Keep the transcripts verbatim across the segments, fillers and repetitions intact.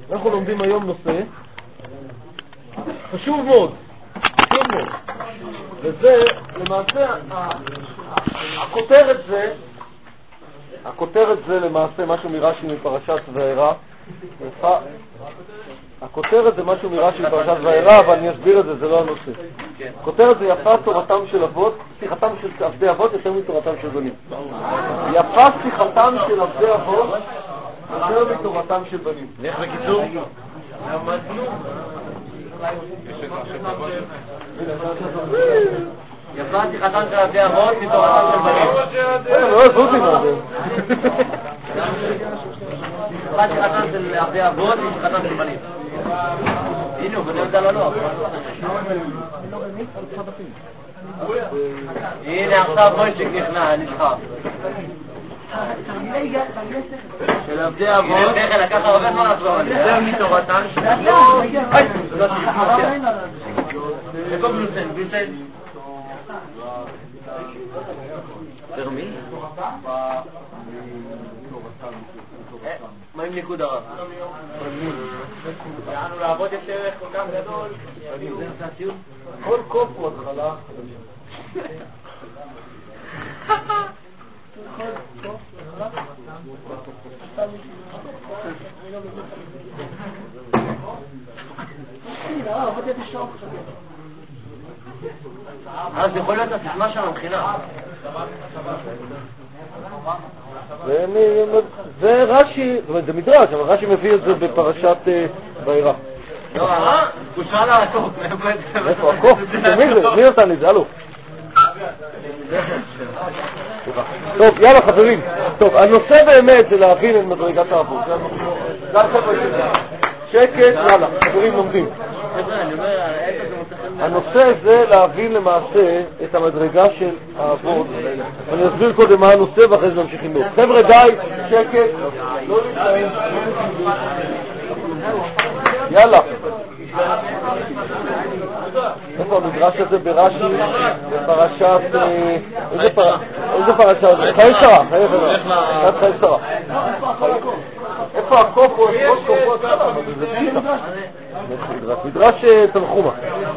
אנחנו לומדים היום נושא חשוב מאוד, חשוב מאוד, וזה למעשה, הכותרת זה, הכותרת זה למעשה משהו מרש"י מפרשת וארא. הכותרת זה משהו מרש"י מפרשת וארא, אבל אני אסביר את זה, זה לא הנושא. הכותרת זה יפה תורתם של אבות, שיחתם של עבדי אבות יותר מתורתם של בנים. יפה שיחתם של עבדי אבות יותר מתורתם של בנים. איך בקיצור? יפה שיחתם של עבדי אבות מתורתם של בנים. לא עזבו אותי מה זה. יפה שיחתם של עבדי אבות מתורתם של בנים. הנה הוא בנה אותה ללוח. הנה עכשיו מוישיק נכנע, נשחר. של עבדי אבות לקח הרבה זמן לעצור יותר מתורתם של בנים. איפה בלוסן? בלוסן? תרמי? מה עם ניקוד הרב? יענו לעבוד את ערך כל כך גדול. כל קוף הוא התחלה. אז יכול להיות הסיסמה של המכינה. זה רש"י, זאת אומרת זה מדרש, אבל רש"י מביא את זה בפרשת וארא. לא, הוא שאל על הקוף. איפה הקוף? מי זה? מי נתן לי זה? הלו. טוב, יאללה חברים. טוב, הנושא באמת זה להבין את מדרגת האבות. שקט, יאללה, חברים לומדים. הנושא זה להבין למעשה את המדרגה של האבות. אני אסביר קודם מה הנושא ואחרי זה נמשיכים לו. חבר'ה די, שקט, לא להתלהם. יאללה. איפה המדרש הזה ברש"י? בפרשת... איזה פרשה? חיי שרה, חיי שרה. חיי שרה. איפה הקוף או ראש קופות? זה מדרש. מדרש תנחומה.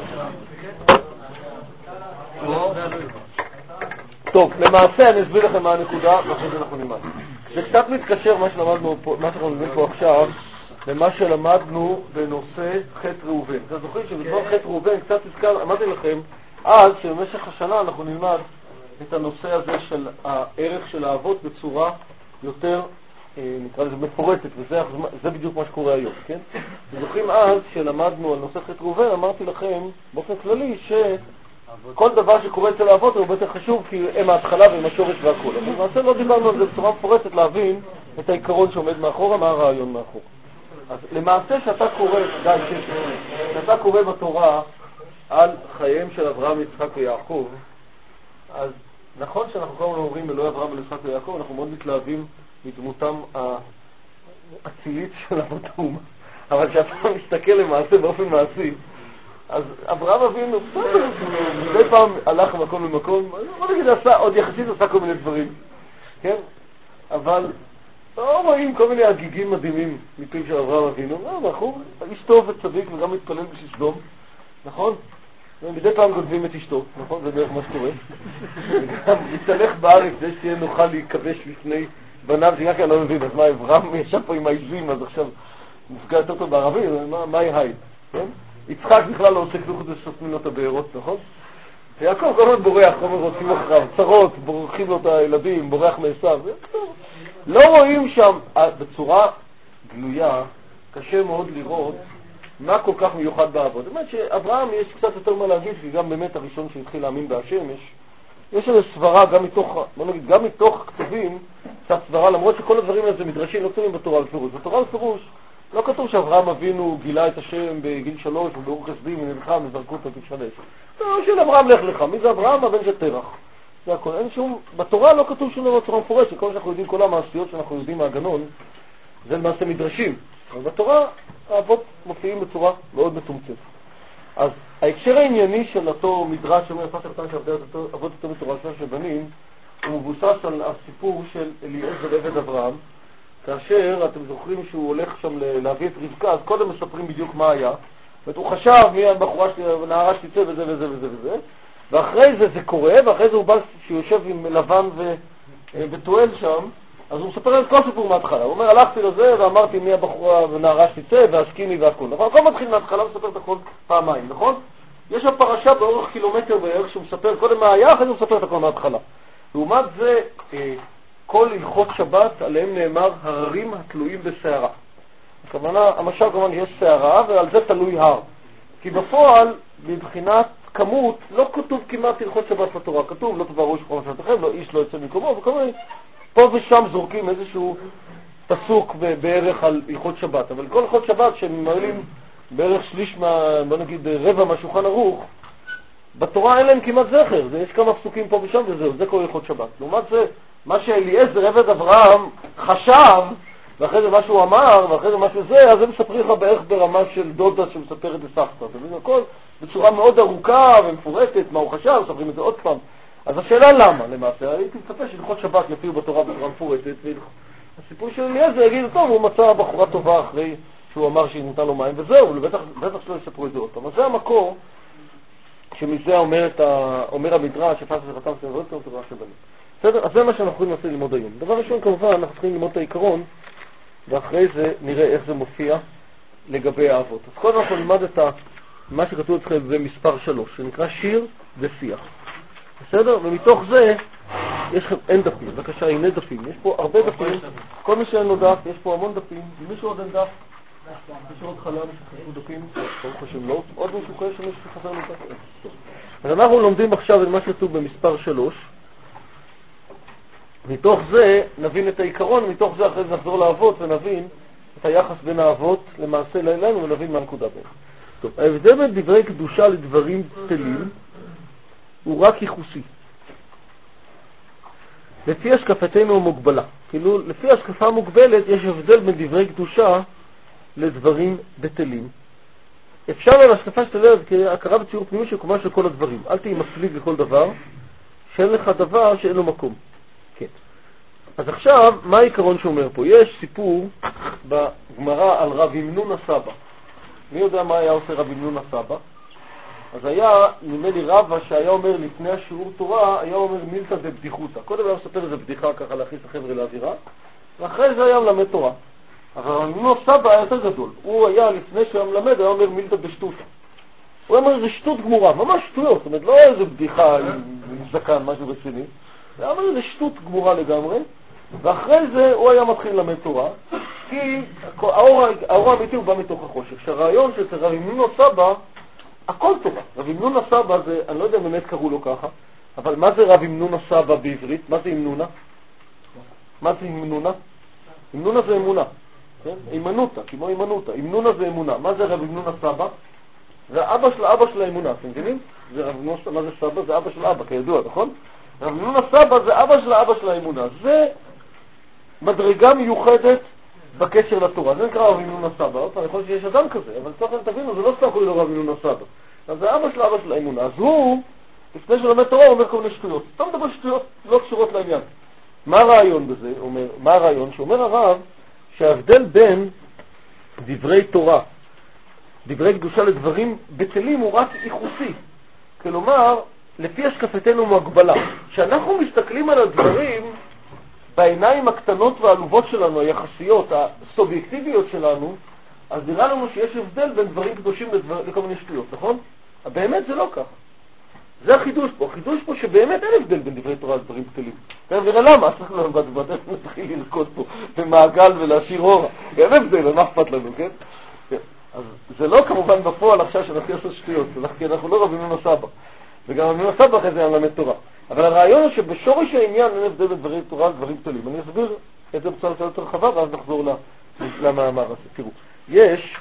טוב, למעשה אני אסביר לכם מה הנקודה ואחרי זה אנחנו נלמד. זה קצת מתקשר מה שלמדנו פה, מה שאנחנו לומדים פה עכשיו למה שלמדנו בנושא חטא ראובן. אתם זוכרים שבדבר חטא ראובן קצת הזכר, אמרתי לכם אז שבמשך השנה אנחנו נלמד את הנושא הזה של הערך של האבות בצורה יותר נקרא לזה מפורטת, וזה בדיוק מה שקורה היום, כן? אתם זוכרים אז שלמדנו על נושא חטא ראובן, אמרתי לכם באופן כללי שכל דבר שקורה אצל האבות הוא יותר חשוב כי הם ההתחלה והם השורש והכל. אבל למעשה לא דיברנו על זה בצורה מפורטת להבין את העיקרון שעומד מאחורה, מה הרעיון מאחורה. אז למעשה שאתה קורא, די, שאתה קורא בתורה על חייהם של אברהם, יצחק ויעקב, אז נכון שאנחנו כל הזמן אומרים אלוהי אברהם, יצחק ויעקב, אנחנו מאוד מתלהבים מדמותם האצילית של אבות האומה. אבל כשאתה מסתכל למעשה באופן מעשי, אז אברהם אבינו, מדי פעם הלך ממקום למקום, בוא נגיד, עשה, עוד יחסית עשה כל מיני דברים, כן? אבל לא רואים כל מיני הגיגים מדהימים מפיו של אברהם אבינו. לא, אנחנו איש טוב וצדיק וגם מתפלל בשביל סדום, נכון? מדי פעם גונבים את אשתו, נכון? זה בערך מה שקורה. וגם יתהלך בארץ, זה שתהיה נוכל להיכבש לפני בניו, שגם כי אני לא מבין, אז מה, אברהם ישב פה עם העזים, אז עכשיו מפגע יותר טוב בערבי, מה יהי? יצחק בכלל לא עושה כלום כדי שסותמים לו את הבארות, נכון? ויעקב כל הזמן בורח, כל הזמן רוצים אחריו, צרות, בורחים לו את הילדים, בורח מעשיו. לא רואים שם בצורה גלויה, קשה מאוד לראות מה כל כך מיוחד באבות. זאת אומרת שאברהם יש קצת יותר מה להגיד, כי גם באמת הראשון שהתחיל להאמין בהשם, יש יש איזו סברה גם מתוך, בוא נגיד, גם מתוך כתבים, קצת סברה, למרות שכל הדברים האלה מדרשים לא כתובים בתורה בפירוש. בתורה בפירוש לא כתוב שאברהם אבינו גילה את השם בגיל שלוש וברוך חסדים ונלחם וזרקו אותו כפשלש. לא, של אברהם לך לך. מי זה אברהם? הבן של תרח. זה הכל. אין שום, בתורה לא כתוב שום דבר בצורה מפורשת. כל שאנחנו יודעים, כל המעשיות שאנחנו יודעים מהגנון, זה למעשה מדרשים. אבל בתורה האבות מופיעים בצורה מאוד מצומצמת. אז ההקשר הענייני של אותו מדרש שאומר יפה קטן שעבדי אבות יותר מתורה של בנים, הוא מבוסס על הסיפור של אליעזר עבד אברהם, כאשר אתם זוכרים שהוא הולך שם להביא את רבקה, אז קודם מספרים בדיוק מה היה. זאת אומרת, הוא חשב מי הבחורה שלי, נערה שתצא וזה וזה וזה וזה, ואחרי זה זה קורה, ואחרי זה הוא בא שיושב עם לבן וטועל שם, אז הוא מספר את כל סיפור מההתחלה. הוא אומר, הלכתי לזה ואמרתי מי הבחורה ונערה שתצא והסכימי והכל. נכון? הכל מתחיל מההתחלה ומספר את הכל פעמיים, נכון? יש הפרשה באורך קילומטר בערך שהוא מספר קודם מה היה, אחרי זה הוא מספר את הכל מההתחלה. לעומת זה, כל הלכות שבת עליהם נאמר הררים התלויים בשערה. הכוונה, המשל כמובן יש שערה ועל זה תלוי הר. כי בפועל, מבחינת כמות, לא כתוב כמעט הלכות שבת בתורה. כתוב, לא תבערו שכון משלתכם, לא איש לא יוצא מקומו, וכל מיני, פה ושם זורקים איזשהו פסוק בערך על הלכות שבת. אבל כל הלכות שבת שממלאים בערך שליש, מה, בוא נגיד רבע מהשולחן ערוך, בתורה אין להם כמעט זכר. זה, יש כמה פסוקים פה ושם וזהו, זה כל הלכות שבת. לעומת זה, מה שאליעזר עבד אברהם חשב, ואחרי זה מה שהוא אמר, ואחרי זה מה שזה, אז הם מספרים לך בערך ברמה של דודה שמספרת לסבתא. זה מבין הכל בצורה מאוד ארוכה ומפורטת, מה הוא חשב, מספרים את זה עוד פעם. אז השאלה למה, למעשה, הייתי מצפה שהלכות שבת יופיעו בתורה בצורה מפורטת, והסיפור של אליעזר יגיד, טוב, הוא מצא בחורה טובה אחרי שהוא אמר שהיא נתנה לו מים, וזהו, ובטח שלא יספרו את זה עוד פעם. אז זה המקור שמזה אומר, ה... אומר המדרש, שפס וחתם סנברות כאן תורה שבנים. בסדר? אז זה מה שאנחנו יכולים לעשות ללמוד היום. דבר ראשון, כמובן, אנחנו צריכים ללמוד את העיקרון, ואחרי זה נראה איך זה מופיע לגבי האבות. אז קודם אנחנו נלמד את ה... מה שכתוב אתכם במספר שלוש, שנקרא שיר ושיח. בסדר? ומתוך זה יש לכם אין דפים. בבקשה, הנה דפים. יש פה הרבה דפים. כל מי שאין לו דף, יש פה המון דפים. אם מישהו עוד אין דף, יש עוד חלם שחסרו דפים, ברוך השם לא. עוד מישהו כאלה שמישהו שחסר לו דף. אז אנחנו לומדים עכשיו את מה שכתוב במספר שלוש. מתוך זה נבין את העיקרון, מתוך זה אחרי זה נחזור לאבות ונבין את היחס בין האבות למעשה לאלנו ונבין מה הנקודה בין. טוב, ההבדל בין דברי קדושה לדברים בטלים הוא רק ייחוסי. לפי השקפתנו המוגבלה. כאילו, לפי השקפה המוגבלת יש הבדל בין דברי קדושה לדברים בטלים. אפשר על השקפה שתלת כהכרה בציור פנימי של קומה של כל הדברים. אל תהי מפליג לכל דבר, שאין לך דבר שאין לו מקום. כן. אז עכשיו, מה העיקרון שאומר פה? יש סיפור בגמרא על רב ימנון הסבא. מי יודע מה היה עושה רב ימנון הסבא? אז היה, נדמה לי רבא שהיה אומר לפני השיעור תורה, היה אומר מילתא דבדיחותא. קודם היה מספר איזה בדיחה ככה להכניס החבר'ה לאווירה, ואחרי זה היה מלמד תורה. אבל רב ימנון הסבא היה יותר גדול. הוא היה, לפני שהוא היה מלמד, היה אומר מילתא דשטותא. הוא היה אומר, זה שטות גמורה, ממש שטויות. זאת אומרת, לא היה איזה בדיחה עם זקן, משהו רציני. הוא היה אומר, זה שטות גמורה לגמרי. ואחרי זה הוא היה מתחיל ללמד תורה, כי האור, האור האמיתי הוא בא מתוך החושך. שהרעיון של רב ימנון הסבא, הכל תורה. רב ימנון הסבא זה, אני לא יודע אם באמת קראו לו ככה, אבל מה זה רב ימנון הסבא בעברית? מה זה ימנונה? מה זה ימנונה? ימנונה זה אמונה. כן? אימנותה, כמו אימנותה. ימנונה זה אמונה. מה זה רב ימנון הסבא? זה האבא של האבא של האמונה, אתם מבינים? זה רב ימנון, מה זה סבא? זה אבא של אבא, כידוע, נכון? רב ימנון הסבא זה אבא של האבא של האמונה. זה מדרגה מיוחדת בקשר לתורה. זה נקרא רב ימנון הסבא. אני חושב שיש אדם כזה, אבל צריך תבינו, זה לא סתם קוראים לו רב ימנון הסבא. אז זה אבא של אבא של האמונה. אז הוא, לפני שלומד תורה, הוא אומר כל מיני שטויות. אתה מדבר שטויות לא קשורות לעניין. מה הרעיון בזה? אומר, מה הרעיון? שאומר הרב שההבדל בין דברי תורה, דברי קדושה לדברים בטלים הוא רק ייחוסי. כלומר, לפי השקפתנו מגבלה. כשאנחנו מסתכלים על הדברים בעיניים הקטנות והעלובות שלנו, היחסיות, הסובייקטיביות שלנו, אז נראה לנו שיש הבדל בין דברים קדושים לדבר, לכל מיני שטויות, נכון? באמת זה לא ככה. זה החידוש פה. החידוש פה שבאמת אין הבדל בין דברי תורה לדברים בטלים. ונראה למה? אז אנחנו בדרך נתחיל לרקוד פה במעגל ולהשאיר אורה. אין הבדל, מה אכפת לנו, כן? אז זה לא כמובן בפועל עכשיו שנתחיל לעשות שטויות, כי אנחנו לא רב ימנון הסבא. וגם רב ימנון הסבא אחרי זה היה מלמד תורה. אבל הרעיון הוא שבשורש העניין אין הבדל בין דברי תורה לדברים בטלים. אני אסביר את זה בצורה יותר רחבה ואז נחזור למאמר הזה. תראו, יש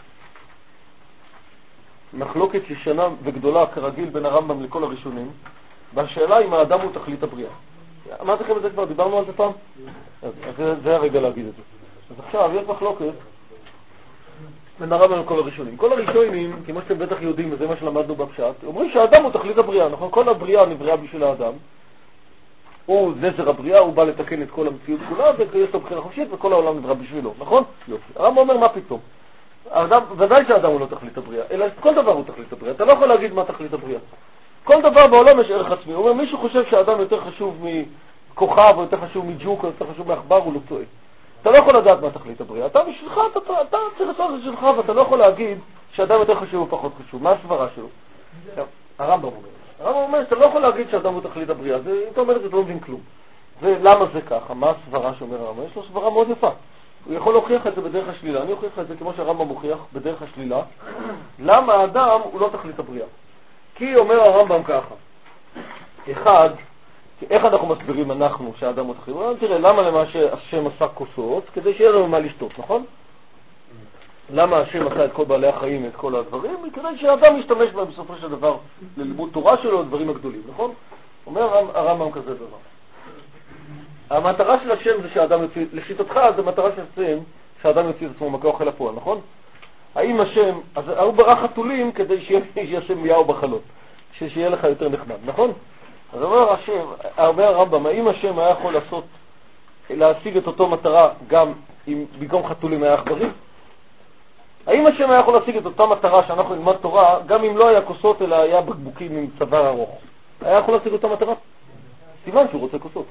מחלוקת ישנה וגדולה כרגיל בין הרמב"ם לכל הראשונים, בשאלה אם האדם הוא תכלית הבריאה. אמרתי לכם את זה כבר, דיברנו על זה פעם? אז זה, זה הרגע להגיד את זה. אז עכשיו יש מחלוקת בין הרמב"ם לכל הראשונים. כל הראשונים, כמו שאתם בטח יודעים, וזה מה שלמדנו בפשט, אומרים שהאדם הוא תכלית הבריאה, נכון? כל הבריאה נבראה בשביל האדם. הוא נזר הבריאה, הוא בא לתקן את כל המציאות כולה, ויש לו בחירה חופשית וכל העולם נברא בשבילו, נכון? יופי. הרמב"ם אומר מה פתאום? האדם, ודאי שהאדם הוא לא תכלית הבריאה, אלא כל דבר הוא תכלית הבריאה. אתה לא יכול להגיד מה תכלית הבריאה. כל דבר בעולם יש ערך עצמי. הוא אומר, מישהו חושב שהאדם יותר חשוב מכוכב, או יותר חשוב מג'וק, או יותר חשוב מעכבר, הוא לא טועה. אתה לא יכול לדעת מה תכלית הבריאה. אתה בשבילך, אתה, אתה, אתה צריך לעשות את שלך, ואתה לא יכול להגיד שאדם יותר חשוב או פחות חשוב. מה הסברה שלו? הרמב"ם אומר. הרמב"ם אומר, אתה לא יכול להגיד שאדם הוא תכלית הבריאה. זה, אם אתה אומר את זה, אתה לא מבין כלום. ולמה זה ככה? מה הסברה שאומר הרמב"ם? יש לו סברה מאוד יפה. הוא יכול להוכיח את זה בדרך השלילה. אני אוכיח את זה כמו שהרמב"ם מוכיח בדרך השלילה. למה האדם הוא לא תכלית הבריאה? כי אומר הרמב"ם ככה. אחד, איך אנחנו מסבירים אנחנו שהאדם הוא תכלית הבריאה? תראה, למה למה שהשם עשה כוסות? כדי שיהיה לנו מה לשתות, נכון? למה השם עשה את כל בעלי החיים, את כל הדברים? כדי שהאדם ישתמש בהם בסופו של דבר ללימוד תורה שלו, הדברים הגדולים, נכון? אומר הרמב"ם כזה דבר. המטרה של השם זה שהאדם יוציא, לשיטתך זה מטרה של השם שהאדם יוציא את עצמו מכה אוכל הפועל, נכון? האם השם, אז הוא ברא חתולים כדי שיהיה השם מיהו בחלות, שיהיה לך יותר נחמד, נכון? אז אומר השם, אומר הרמב"ם, האם השם היה יכול לעשות, להשיג את אותו מטרה גם אם במקום חתולים היה עכברים? האם השם היה יכול להשיג את אותה מטרה שאנחנו נלמד תורה גם אם לא היה כוסות אלא היה בקבוקים עם צוואר ארוך? היה יכול להשיג אותה מטרה? סימן שהוא רוצה כוסות.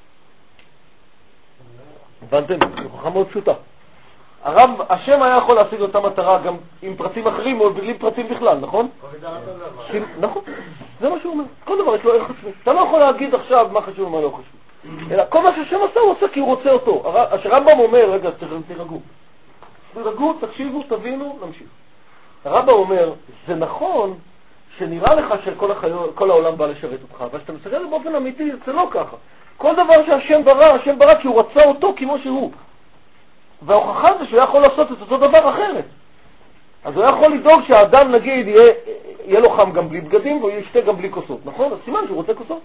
הבנתם? זו חוכמה מאוד פשוטה. הרב, השם היה יכול להשיג אותה מטרה גם עם פרטים אחרים או בלי פרטים בכלל, נכון? נכון, זה מה שהוא אומר. כל דבר יש לו ערך עצמי. אתה לא יכול להגיד עכשיו מה חשוב ומה לא חשוב. אלא כל מה שהשם עשה הוא עושה כי הוא רוצה אותו. הרמב"ם אומר, רגע, תרגעו. תרגעו, תקשיבו, תבינו, נמשיך. הרמב"ם אומר, זה נכון שנראה לך שכל העולם בא לשרת אותך, אבל שאתה מסתכל באופן אמיתי, זה לא ככה. כל דבר שהשם ברא, השם ברא כי הוא רצה אותו כמו שהוא. וההוכחה זה שהוא יכול לעשות את אותו דבר אחרת. אז הוא יכול לדאוג שהאדם נגיד יהיה, יהיה לו חם גם בלי בגדים והוא ישתה גם בלי כוסות, נכון? אז סימן שהוא רוצה כוסות.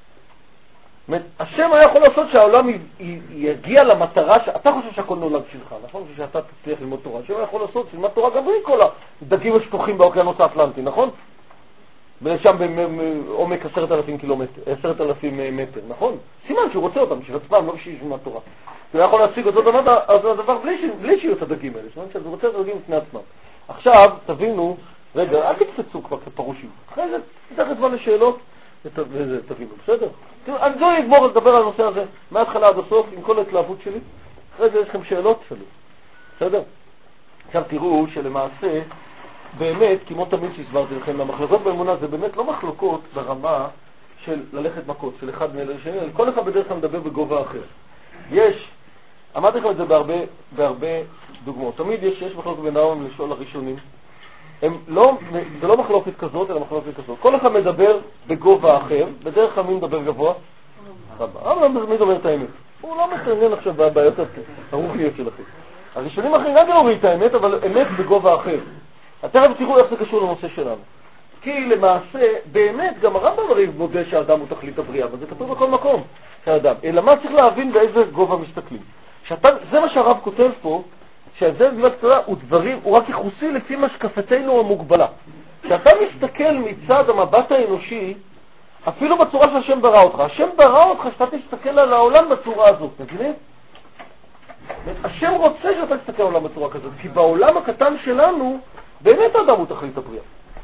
השם היה יכול לעשות שהעולם י, י, יגיע למטרה, ש... אתה חושב שהכל נולד שלך, נכון? שאתה תצליח ללמוד תורה. השם היה יכול לעשות ללמוד תורה גם בלי כל הדגים השטוחים באוקיינוס האטלנטי, נכון? שם בעומק עשרת אלפים קילומטר, עשרת אלפים מטר, נכון? סימן שהוא רוצה אותם, שבעצמם לא בשביל ללמוד תורה. הוא יכול להשיג אותו דבר, אז זה הדבר בלי, בלי שיהיו את הדגים האלה, סימן שהוא רוצה את הדגים לפני עצמם. עכשיו, תבינו, רגע, אל תקפצו כבר כפרושים. אחרי זה, תתח את זמן לשאלות, וזה, תבינו, בסדר? אני לא אגמור לדבר על הנושא הזה, מההתחלה עד הסוף, עם כל ההתלהבות שלי. אחרי זה יש לכם שאלות שלי. בסדר? עכשיו תראו שלמעשה, באמת, כמו תמיד שהסברתי לכם, המחלוקות באמונה זה באמת לא מחלוקות ברמה של ללכת מכות, של אחד מאלה לשני, כל אחד בדרך כלל מדבר בגובה אחר. יש, אמרתי לכם את זה בהרבה, בהרבה דוגמאות. תמיד יש, יש מחלוקת בין הרמב"ם לשאול הראשונים. הם לא, זה לא מחלוקת כזאת, אלא מחלוקת כזאת. כל אחד מדבר בגובה אחר, בדרך כלל מי מדבר גבוה? הרמב"ם מי מדבר את האמת? הוא לא מתעניין עכשיו בבעיות הרוחיות שלכם. הראשונים אחרים גם אומרים את האמת, אבל אמת בגובה אחר. תכף תראו איך זה קשור לנושא שלנו. כי למעשה, באמת, גם הרמב"ם הרי מודה שהאדם הוא תכלית הבריאה, אבל זה כתוב בכל מקום, שהאדם. אלא מה צריך להבין באיזה גובה מסתכלים? שאתה, זה מה שהרב כותב פה, שההבדל בין הקצרה הוא דברים, הוא רק יחוסי לפי משקפתנו המוגבלה. כשאתה מסתכל מצד המבט האנושי, אפילו בצורה שהשם ברא אותך, השם ברא אותך שאתה תסתכל על העולם בצורה הזאת, מבינים? השם רוצה שאתה תסתכל על העולם בצורה כזאת, כי בעולם הקטן שלנו, באמת האדם הוא תכלית הבריאה.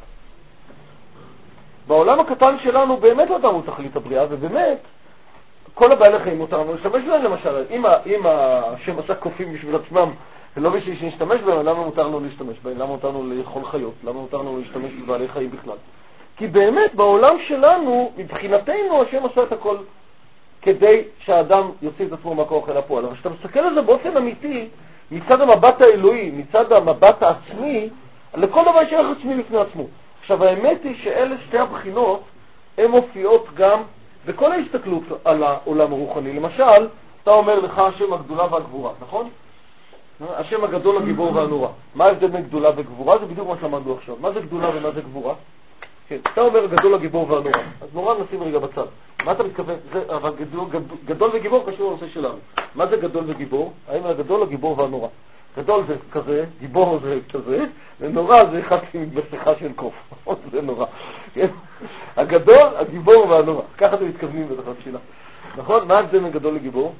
בעולם הקטן שלנו באמת האדם הוא תכלית הבריאה, ובאמת, כל הבעלי חיים מותר לנו להשתמש בהם למשל. אם, אם השם עשה קופים בשביל עצמם, ולא בשביל שנשתמש בהם, למה מותר לנו להשתמש בהם? למה מותר לנו לאכול חיות? למה מותר לנו להשתמש בבעלי חיים בכלל? כי באמת בעולם שלנו, מבחינתנו, השם עשה את הכל כדי שהאדם יוציא את עצמו מהכוח אל הפועל. אבל כשאתה מסתכל על זה באופן אמיתי, מצד המבט האלוהי, מצד המבט העצמי, לכל דבר יש ערך עצמי לפני עצמו. עכשיו האמת היא שאלה שתי הבחינות, הן מופיעות גם בכל ההסתכלות על העולם הרוחני. למשל, אתה אומר לך השם הגדולה והגבורה, נכון? השם הגדול, הגיבור והנורא. מה ההבדל בין גדולה וגבורה? זה בדיוק מה שלמדנו עכשיו. מה זה גדולה ומה זה גבורה? כן, אתה אומר גדול, הגיבור והנורא. אז נורא נשים רגע בצד. מה אתה מתכוון? זה, אבל גדול, גדול וגיבור קשור לנושא שלנו. מה זה גדול וגיבור? האם הגדול, הגיבור והנורא? גדול זה כזה, גיבור זה כזה, ונורא זה אחד בשיחה של קוף. זה נורא. הגדול, הגיבור והנורא. ככה אתם מתכוונים בתוך התפילה. נכון? מה ההבדל בין גדול לגיבור?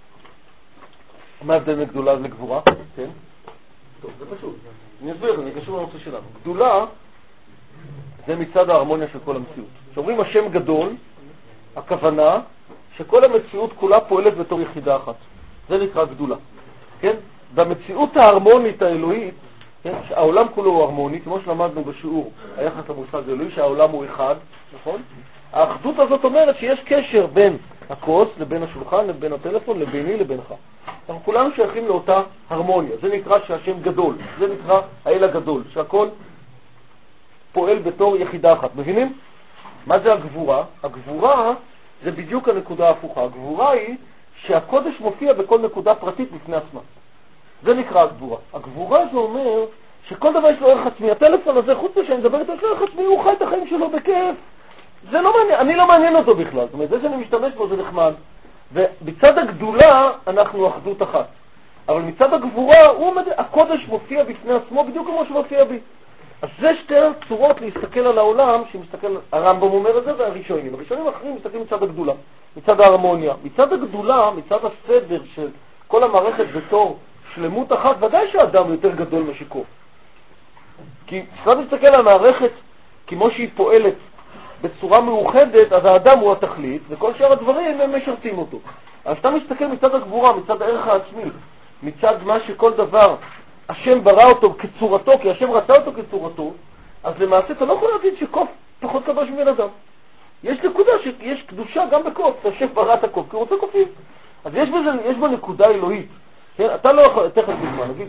מה ההבדל בין גדולה לגבורה? כן? טוב, זה פשוט. אני אסביר, זה קשור לנושא שלנו. גדולה זה מצד ההרמוניה של כל המציאות. כשאומרים השם גדול, הכוונה שכל המציאות כולה פועלת בתור יחידה אחת. זה נקרא גדולה. כן? במציאות ההרמונית האלוהית, כן? שהעולם כולו הוא הרמוני, כמו שלמדנו בשיעור, היחס למושג האלוהי, שהעולם הוא אחד, נכון? האחדות הזאת אומרת שיש קשר בין הכוס לבין השולחן, לבין הטלפון, לביני לבינך. אנחנו כולנו שייכים לאותה הרמוניה. זה נקרא שהשם גדול. זה נקרא האל הגדול, שהכל פועל בתור יחידה אחת. מבינים? מה זה הגבורה? הגבורה זה בדיוק הנקודה ההפוכה. הגבורה היא שהקודש מופיע בכל נקודה פרטית בפני עצמה. זה נקרא הגבורה. הגבורה זה אומר שכל דבר יש לו ערך עצמי. הטלפון הזה, חוץ משאני מדבר איתו, יש לו ערך עצמי, הוא חי את החיים שלו בכיף. זה לא מעניין, אני לא מעניין אותו בכלל. זאת אומרת, זה שאני משתמש בו זה נחמד. ובצד הגדולה אנחנו אחדות אחת. אבל מצד הגבורה, הוא עומד, הקודש מופיע בפני עצמו בדיוק כמו שמופיע בי. אז זה שתי צורות להסתכל על העולם, שמסתכל, הרמב"ם אומר את זה, והראשונים. הראשונים האחרים מסתכלים מצד הגדולה, מצד ההרמוניה. מצד הגדולה, מצד הסדר של כל המערכת בתור שלמות אחת, ודאי שהאדם יותר גדול משיקוף. כי כשאתה מסתכל על המערכת כמו שהיא פועלת בצורה מאוחדת, אז האדם הוא התכלית, וכל שאר הדברים הם משרתים אותו. אז אתה מסתכל מצד הגבורה, מצד הערך העצמי, מצד מה שכל דבר השם ברא אותו כצורתו, כי השם רצה אותו כצורתו, אז למעשה אתה לא יכול להגיד שקוף פחות קדוש מבן אדם. יש נקודה שיש קדושה גם בקוף, השם ברא את הקוף, כי הוא רוצה קופים. אז יש בזה, יש בו נקודה אלוהית. כן? אתה לא יכול, תכף בזמן, נגיד,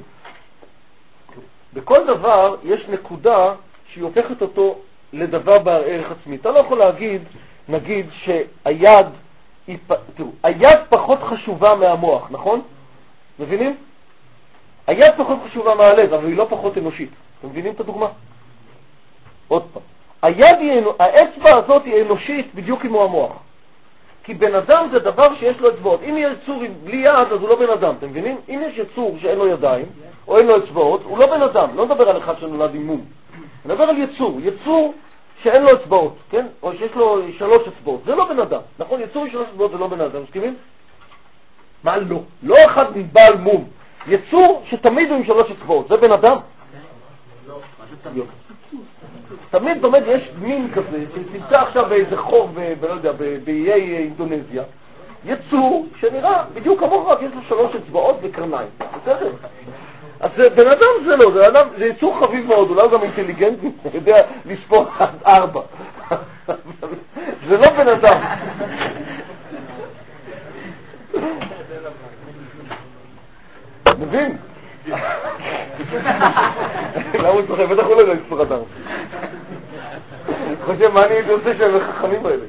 בכל דבר יש נקודה שהיא הופכת אותו לדבר בערך עצמי. אתה לא יכול להגיד, נגיד, שהיד, היא, תראו, היד פחות חשובה מהמוח, נכון? מבינים? היד פחות חשובה מהלב, אבל היא לא פחות אנושית. אתם מבינים את הדוגמה? עוד פעם. היד היא, האצבע הזאת היא אנושית בדיוק כמו המוח. כי בן אדם זה דבר שיש לו אצבעות. אם יש יצור בלי יד, אז הוא לא בן אדם. אתם מבינים? אם יש יצור שאין לו ידיים, או אין לו אצבעות, הוא לא בן אדם. לא מדבר על אחד שנולד עם מום. אני מדבר על יצור. יצור שאין לו אצבעות, כן? או שיש לו שלוש אצבעות. זה לא בן אדם. נכון? יצור עם שלוש אצבעות זה לא בן אדם. מסכימים? מה לא? לא אחד מבעל מום. יצור שתמיד הוא עם שלוש אצבעות. זה בן אדם? לא. תמיד דומה, יש מין כזה, שנמצא עכשיו באיזה חור, ולא יודע, באיי אינדונזיה, יצור שנראה בדיוק כמוך, רק יש לו שלוש אצבעות וקרניים. בסדר? אז בן אדם זה לא, זה, אדם, זה יצור חביב מאוד, אולי גם אינטליגנטי, יודע לספור עד ארבע. זה לא בן אדם. מבין? למה הוא צוחק? בטח הוא לא יספור אדם. אני חושב, מה אני הייתי עושה שהם חכמים האלה?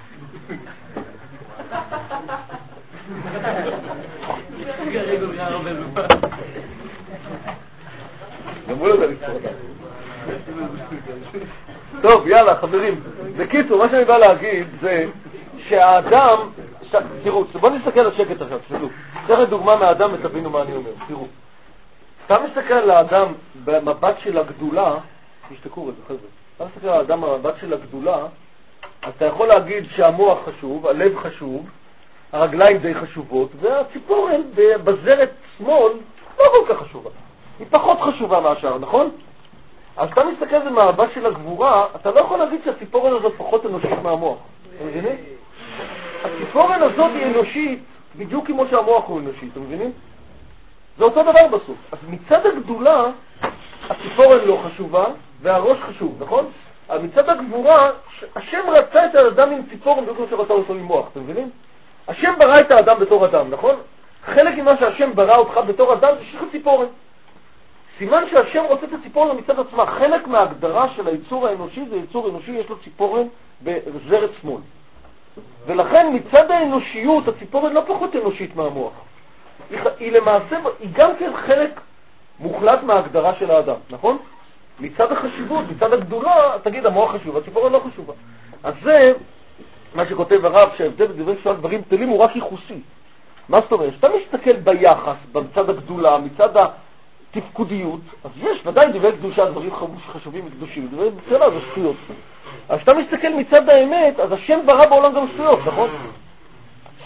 גם הוא לא יודע לספור אדם. טוב, יאללה, חברים. בקיצור, מה שאני בא להגיד זה שהאדם... תראו, בואו נסתכל על השקט עכשיו, תראו. צריך לדוגמה מהאדם ותבינו מה אני אומר. תראו. אתה מסתכל על האדם במבט של הגדולה, תשתקו את זה, חבר'ה. אתה מסתכל על האדם במבט של הגדולה, אז אתה יכול להגיד שהמוח חשוב, הלב חשוב, הרגליים די חשובות, והציפורן בזרת שמאל לא כל כך חשובה. היא פחות חשובה מהשאר, נכון? אז אתה מסתכל על זה מהמבט של הגבורה, אתה לא יכול להגיד שהציפורן הזאת פחות אנושית מהמוח. אתם מבינים? הציפורן הזאת היא אנושית, בדיוק כמו שהמוח הוא אנושי, אתם מבינים? זה אותו דבר בסוף. אז מצד הגדולה, הציפורן לא חשובה, והראש חשוב, נכון? אבל מצד הגבורה, השם רצה את האדם עם ציפורן, בדיוק כמו שרצה אותו עם מוח, אתם מבינים? השם ברא את האדם בתור אדם, נכון? חלק ממה שהשם ברא אותך בתור אדם, זה שיש לך ציפורן. סימן שהשם רוצה את הציפורן מצד עצמה. חלק מההגדרה של היצור האנושי, זה יצור אנושי, יש לו ציפורן בזרת שמאל. ולכן מצד האנושיות, הציפורן לא פחות אנושית מהמוח. היא, היא למעשה, היא גם כן חלק מוחלט מההגדרה של האדם, נכון? מצד החשיבות, מצד הגדולה, תגיד, המוח חשוב, הציפורן לא חשובה. אז זה מה שכותב הרב, שההבדל בדברים של דברים תלים הוא רק ייחוסי. מה זאת אומרת? שאתה מסתכל ביחס, במצד הגדולה, מצד התפקודיות, אז יש ודאי דברי קדושה, דברים חשובים וקדושים, דברים בסדר, זה שטויות. אז שאתה מסתכל מצד האמת, אז השם ברא בעולם גם שטויות, נכון?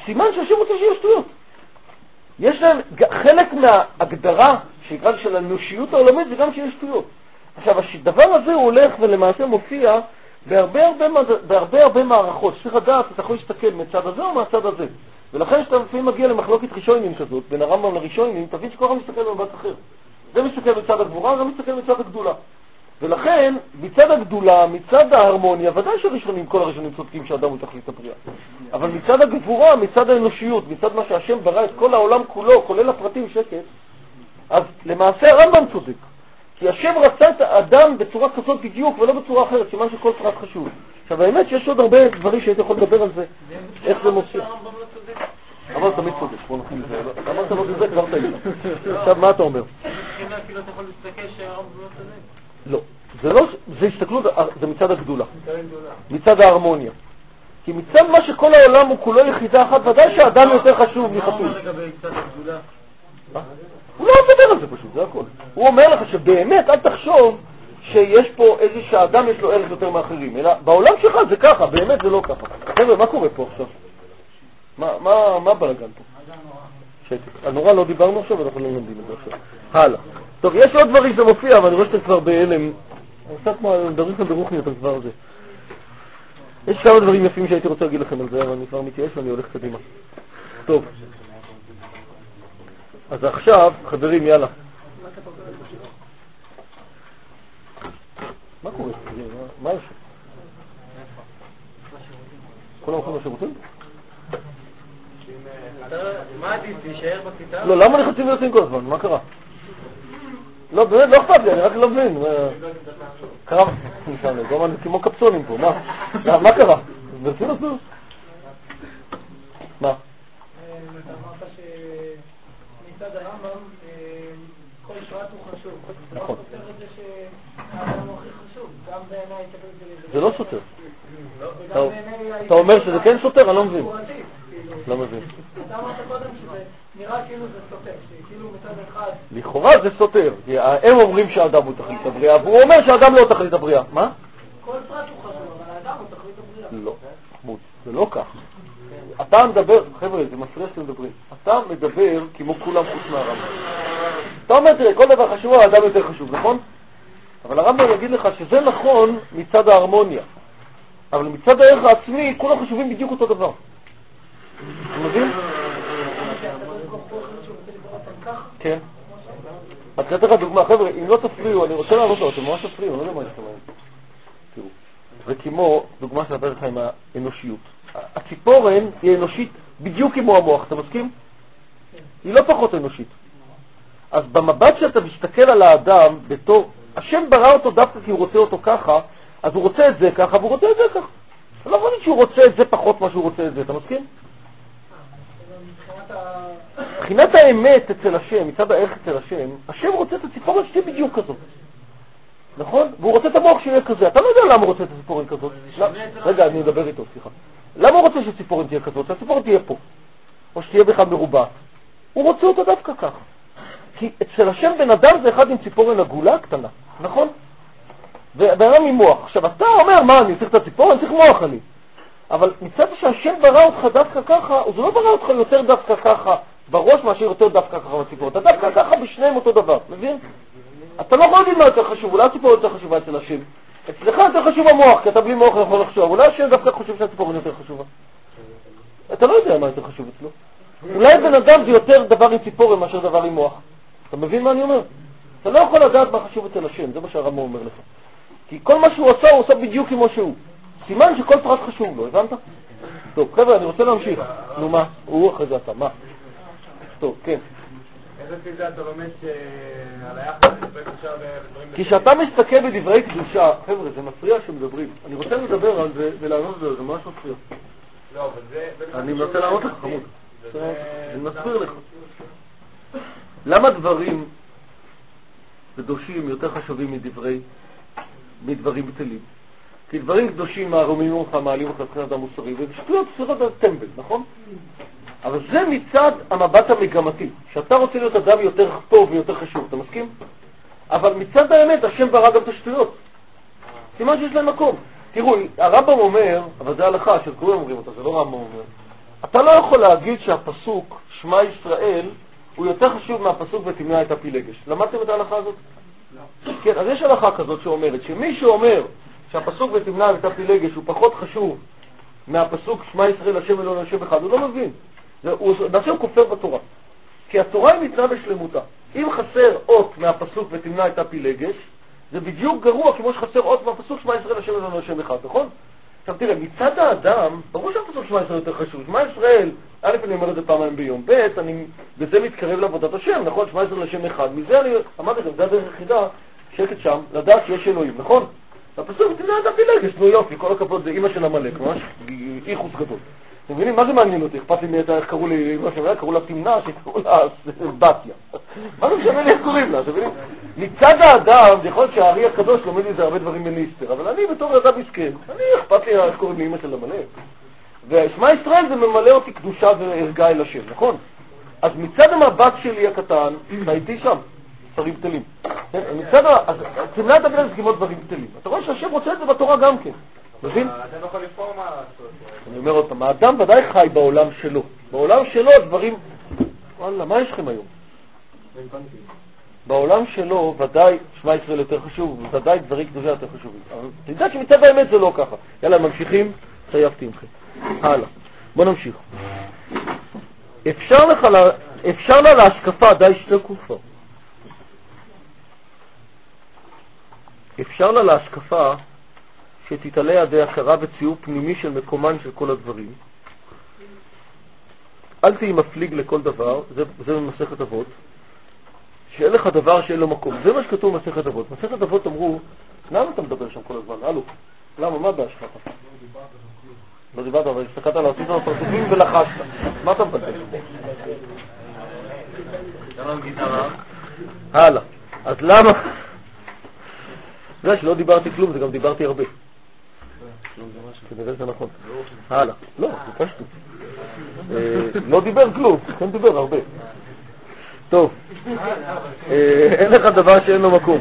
סימן שהשם רוצה שיהיה שטויות. יש להם, חלק מההגדרה שיקרא של האנושיות העולמית זה גם שיש שטויות. עכשיו, הדבר הזה הוא הולך ולמעשה מופיע בהרבה הרבה, בהרבה הרבה מערכות. שצריך לדעת, אתה יכול להסתכל מצד הזה או מהצד הזה. ולכן שאתה לפעמים מגיע למחלוקת ראשונים כזאת, בין הרמב"ם לראשונים, תבין שכל אחד מסתכל במבט אחר. זה מסתכל מצד הגבורה, זה מסתכל מצד הגדולה. ולכן, מצד הגדולה, מצד ההרמוניה, ודאי שהראשונים, כל הראשונים צודקים שאדם הוא תכלית הבריאה. אבל מצד הגבורה, מצד האנושיות, מצד מה שהשם ברא את כל העולם כולו, כולל הפרטים שקט, אז למעשה הרמב"ם צודק. כי השם רצה את האדם בצורה כזאת בדיוק ולא בצורה אחרת, סימן שכל פרט חשוב. עכשיו, האמת שיש עוד הרבה דברים שהייתי יכול לדבר על זה, איך זה מופיע. אבל תמיד צודק, בוא נתחיל לזה. אמרת לא לזה, כבר תגיד. עכשיו, מה אתה אומר? מבחינה כאילו אתה יכול להסתכל שהרמב"ם לא צודק? לא, זה לא, זה הסתכלות, זה מצד הגדולה, מצד ההרמוניה. כי מצד מה שכל העולם הוא כולו יחידה אחת, ודאי שהאדם יותר חשוב מחתול. מה לגבי מצד הגדולה? הוא לא מדבר על זה פשוט, זה הכל. הוא אומר לך שבאמת, אל תחשוב שיש פה איזה שהאדם יש לו ערך יותר מאחרים, אלא בעולם שלך זה ככה, באמת זה לא ככה. חבר'ה, מה קורה פה עכשיו? מה, מה, מה בלגן פה? שקט. הנורא לא דיברנו עכשיו, אנחנו לא לומדים את זה עכשיו. הלאה. טוב, יש עוד דברים שזה מופיע, אבל אני רואה שאתם כבר בהלם. קצת כמו, מדברים כאן ברוחני, אתם כבר זה. יש כמה דברים יפים שהייתי רוצה להגיד לכם על זה, אבל אני כבר מתייאש ואני הולך קדימה. טוב. אז עכשיו, חברים, יאללה. מה קורה? מה יש? כולם הולכים לשירותים? מה עדיף, להישאר בכיתה? לא, למה נכנסים ויוצאים כל הזמן? מה קרה? לא, באמת, לא אכפת לי, אני רק לא מבין. קרה, אני כמו קפסולים פה, מה? מה קרה? ברצינות עצמם? מה? אמרת שמצד הרמב"ם כל פרט הוא חשוב. נכון. זה סותר את זה שהאדם הוא הכי חשוב, גם בעיניי זה... זה לא סותר. אתה אומר שזה כן סותר? אני לא מבין. לא מבין. אתה אמרת קודם שזה נראה כאילו זה סותר, שכאילו מצד אחד... לכאורה זה סותר, כי הם אומרים שהאדם הוא תכלית הבריאה, והוא אומר שהאדם לא תכלית הבריאה. מה? כל פרט הוא חשוב, אבל האדם הוא תכלית הבריאה. לא, זה לא כך. אתה מדבר, חבר'ה, זה מפריע שאתם מדברים. אתה מדבר כמו כולם חוץ מהרמב"ם. אתה אומר, תראה, כל דבר חשוב, האדם יותר חשוב, נכון? אבל הרמב"ם יגיד לך שזה נכון מצד ההרמוניה. אבל מצד הערך העצמי, כולם חשובים בדיוק אותו דבר. אתה מבין? כן. אז נתת לך דוגמה, חבר'ה, אם לא תפריעו, אני רוצה לענות לו, אתם ממש תפריעו, אני לא יודע מה יש לכם. תראו, זה כמו דוגמה שנתת לך עם האנושיות. הציפורן היא אנושית בדיוק כמו המוח, אתה מסכים? היא לא פחות אנושית. אז במבט שאתה מסתכל על האדם בתור, השם ברא אותו דווקא כי הוא רוצה אותו ככה, אז הוא רוצה את זה ככה והוא רוצה את זה ככה. אני לא חושב שהוא רוצה את זה פחות מה שהוא רוצה את זה, אתה מסכים? מבחינת האמת אצל השם, מצד הערך אצל השם, השם רוצה את הציפורן שתהיה בדיוק כזאת. נכון? והוא רוצה את המוח שיהיה כזה. אתה לא יודע למה הוא רוצה את הציפורן כזאת. רגע, אני אדבר איתו, סליחה. למה הוא רוצה שהציפורן תהיה כזאת? שהציפורן תהיה פה. או שתהיה בכלל מרובעת. הוא רוצה אותה דווקא ככה. כי אצל השם בן אדם זה אחד עם ציפורן עגולה קטנה. נכון? ובאדם עם מוח. עכשיו, אתה אומר, מה, אני צריך את הציפורן? אני צריך מוח אני. אבל מצד שהשם ברא אותך דווקא ככה, אז הוא לא ברא אותך יותר דווקא ככה בראש מאשר יותר דווקא ככה בציפורן. אתה דווקא ככה בשניהם אותו דבר. מבין? אתה לא יכול להגיד מה יותר חשוב, אולי הציפורן יותר חשובה אצל השם. אצלך יותר חשוב המוח, כי אתה בלי מוח יכול לחשוב. אולי השם דווקא חושב שהציפורן יותר חשובה. אתה לא יודע מה יותר חשוב אצלו. אולי בן אדם זה יותר דבר עם ציפורן מאשר דבר עם מוח. אתה מבין מה אני אומר? אתה לא יכול לדעת מה חשוב אצל השם, זה מה שהרמב"ם אומר לך. כי כל מה שהוא עשה, הוא עושה בדיוק כמו שהוא. סימן שכל פרט חשוב לו, הבנת? טוב, חבר'ה, אני רוצה להמשיך. נו מה? הוא אחרי זה אתה, מה? טוב, כן. איזה סידה אתה לומד על היחד דברי קדושה ודברים... כי כשאתה מסתכל בדברי קדושה, חבר'ה, זה מפריע שמדברים. אני רוצה לדבר על זה ולענות על זה, זה ממש מפריע. לא, אבל זה... אני מנסה לענות לך, חמוד. אני מסביר לך. למה דברים קדושים יותר חשובים מדברי, מדברים בטלים? כי דברים קדושים מערומים אותך, מעלים אותך מבחינת המוסרי, ושטויות ספירות הטמבל, נכון? אבל זה מצד המבט המגמתי, שאתה רוצה להיות אדם יותר טוב ויותר חשוב, אתה מסכים? אבל מצד האמת, השם ברא גם את השטויות. סימן שיש להם מקום. תראו, הרמב"ם אומר, אבל זה הלכה של כולם אומרים אותה, זה לא רמב"ם אומר. אתה לא יכול להגיד שהפסוק שמע ישראל הוא יותר חשוב מהפסוק ותמנע את הפילגש. למדתם את ההלכה הזאת? לא. כן, אז יש הלכה כזאת שאומרת שמי שאומר שהפסוק ותמנע את הפילגש הוא פחות חשוב מהפסוק שמע ישראל השם אלוהינו השם אחד, הוא לא מבין. זה, הוא נעשה הוא כופר בתורה. כי התורה היא ניתנה בשלמותה. אם חסר אות מהפסוק ותמנע את הפילגש, זה בדיוק גרוע כמו שחסר אות מהפסוק שמע ישראל השם אלוהינו השם אחד, נכון? עכשיו תראה, מצד האדם, ברור שהפסוק שמע ישראל יותר חשוב. שמע ישראל, א' אני אומר את זה פעמיים ביום, ב' אני בזה מתקרב לעבודת השם, נכון? שמע ישראל השם אחד. מזה אני אמרתי לכם, זה הדרך היחידה, שקט שם, לדעת שיש אלוהים, נכון? הפסוק תמנע את הפילגש, נו יופי, כל הכבוד זה אמא של המלאק, ממש איחוס גדול. אתם מבינים? מה זה מעניין אותי? אכפת לי מאיתה, איך קראו לי, מה שאומר, קראו לה תמנע, שקראו לה בתיה. מה זה משנה לי איך קוראים לה? אתם מבינים? מצד האדם, זה יכול להיות שהארי הקדוש לומד לי זה הרבה דברים בניסטר, אבל אני בתור אדם מסכן, אני אכפת לי איך קוראים לי אמא של המלאק. ושמע ישראל זה ממלא אותי קדושה והרגע אל השם, נכון? אז מצד המבט שלי הקטן, הייתי שם, דברים בטלים. מצד ה... אז תמנע את הפילגש כמו דברים בטלים. אתה רואה שהשם רוצה את זה בתורה גם כן. מבין? אתה לא יכול לבחור מה לעשות. אני אומר אותם, האדם ודאי חי בעולם שלו. בעולם שלו הדברים... וואלה, מה יש לכם היום? בעולם שלו ודאי שמע ישראל יותר חשוב, ודאי דברים קדושה יותר חשובים. אבל תדע שמצד האמת זה לא ככה. יאללה, ממשיכים, סייבתי ממכם. הלאה, בוא נמשיך. אפשר לך, אפשר לה להשקפה די שתי קופות. אפשר לה להשקפה שתתעלה ידי הכרה וציור פנימי של מקומן של כל הדברים. אל תהי מפליג לכל דבר, זה, זה במסכת אבות, שאין לך דבר שאין לו מקום. זה מה שכתוב במסכת אבות. במסכת אבות אמרו, למה אתה מדבר שם כל הזמן? הלו, למה? מה הבעיה שלך? לא דיברת, אבל הסתכלת על עשית הפרצופים ולחשת. מה אתה מבלבל? הלאה. אז למה? זה שלא דיברתי כלום, זה גם דיברתי הרבה. כנראה זה נכון. הלאה. לא, זה פשטות. לא דיבר כלום, כן דיבר הרבה. טוב. אין לך דבר שאין לו מקום.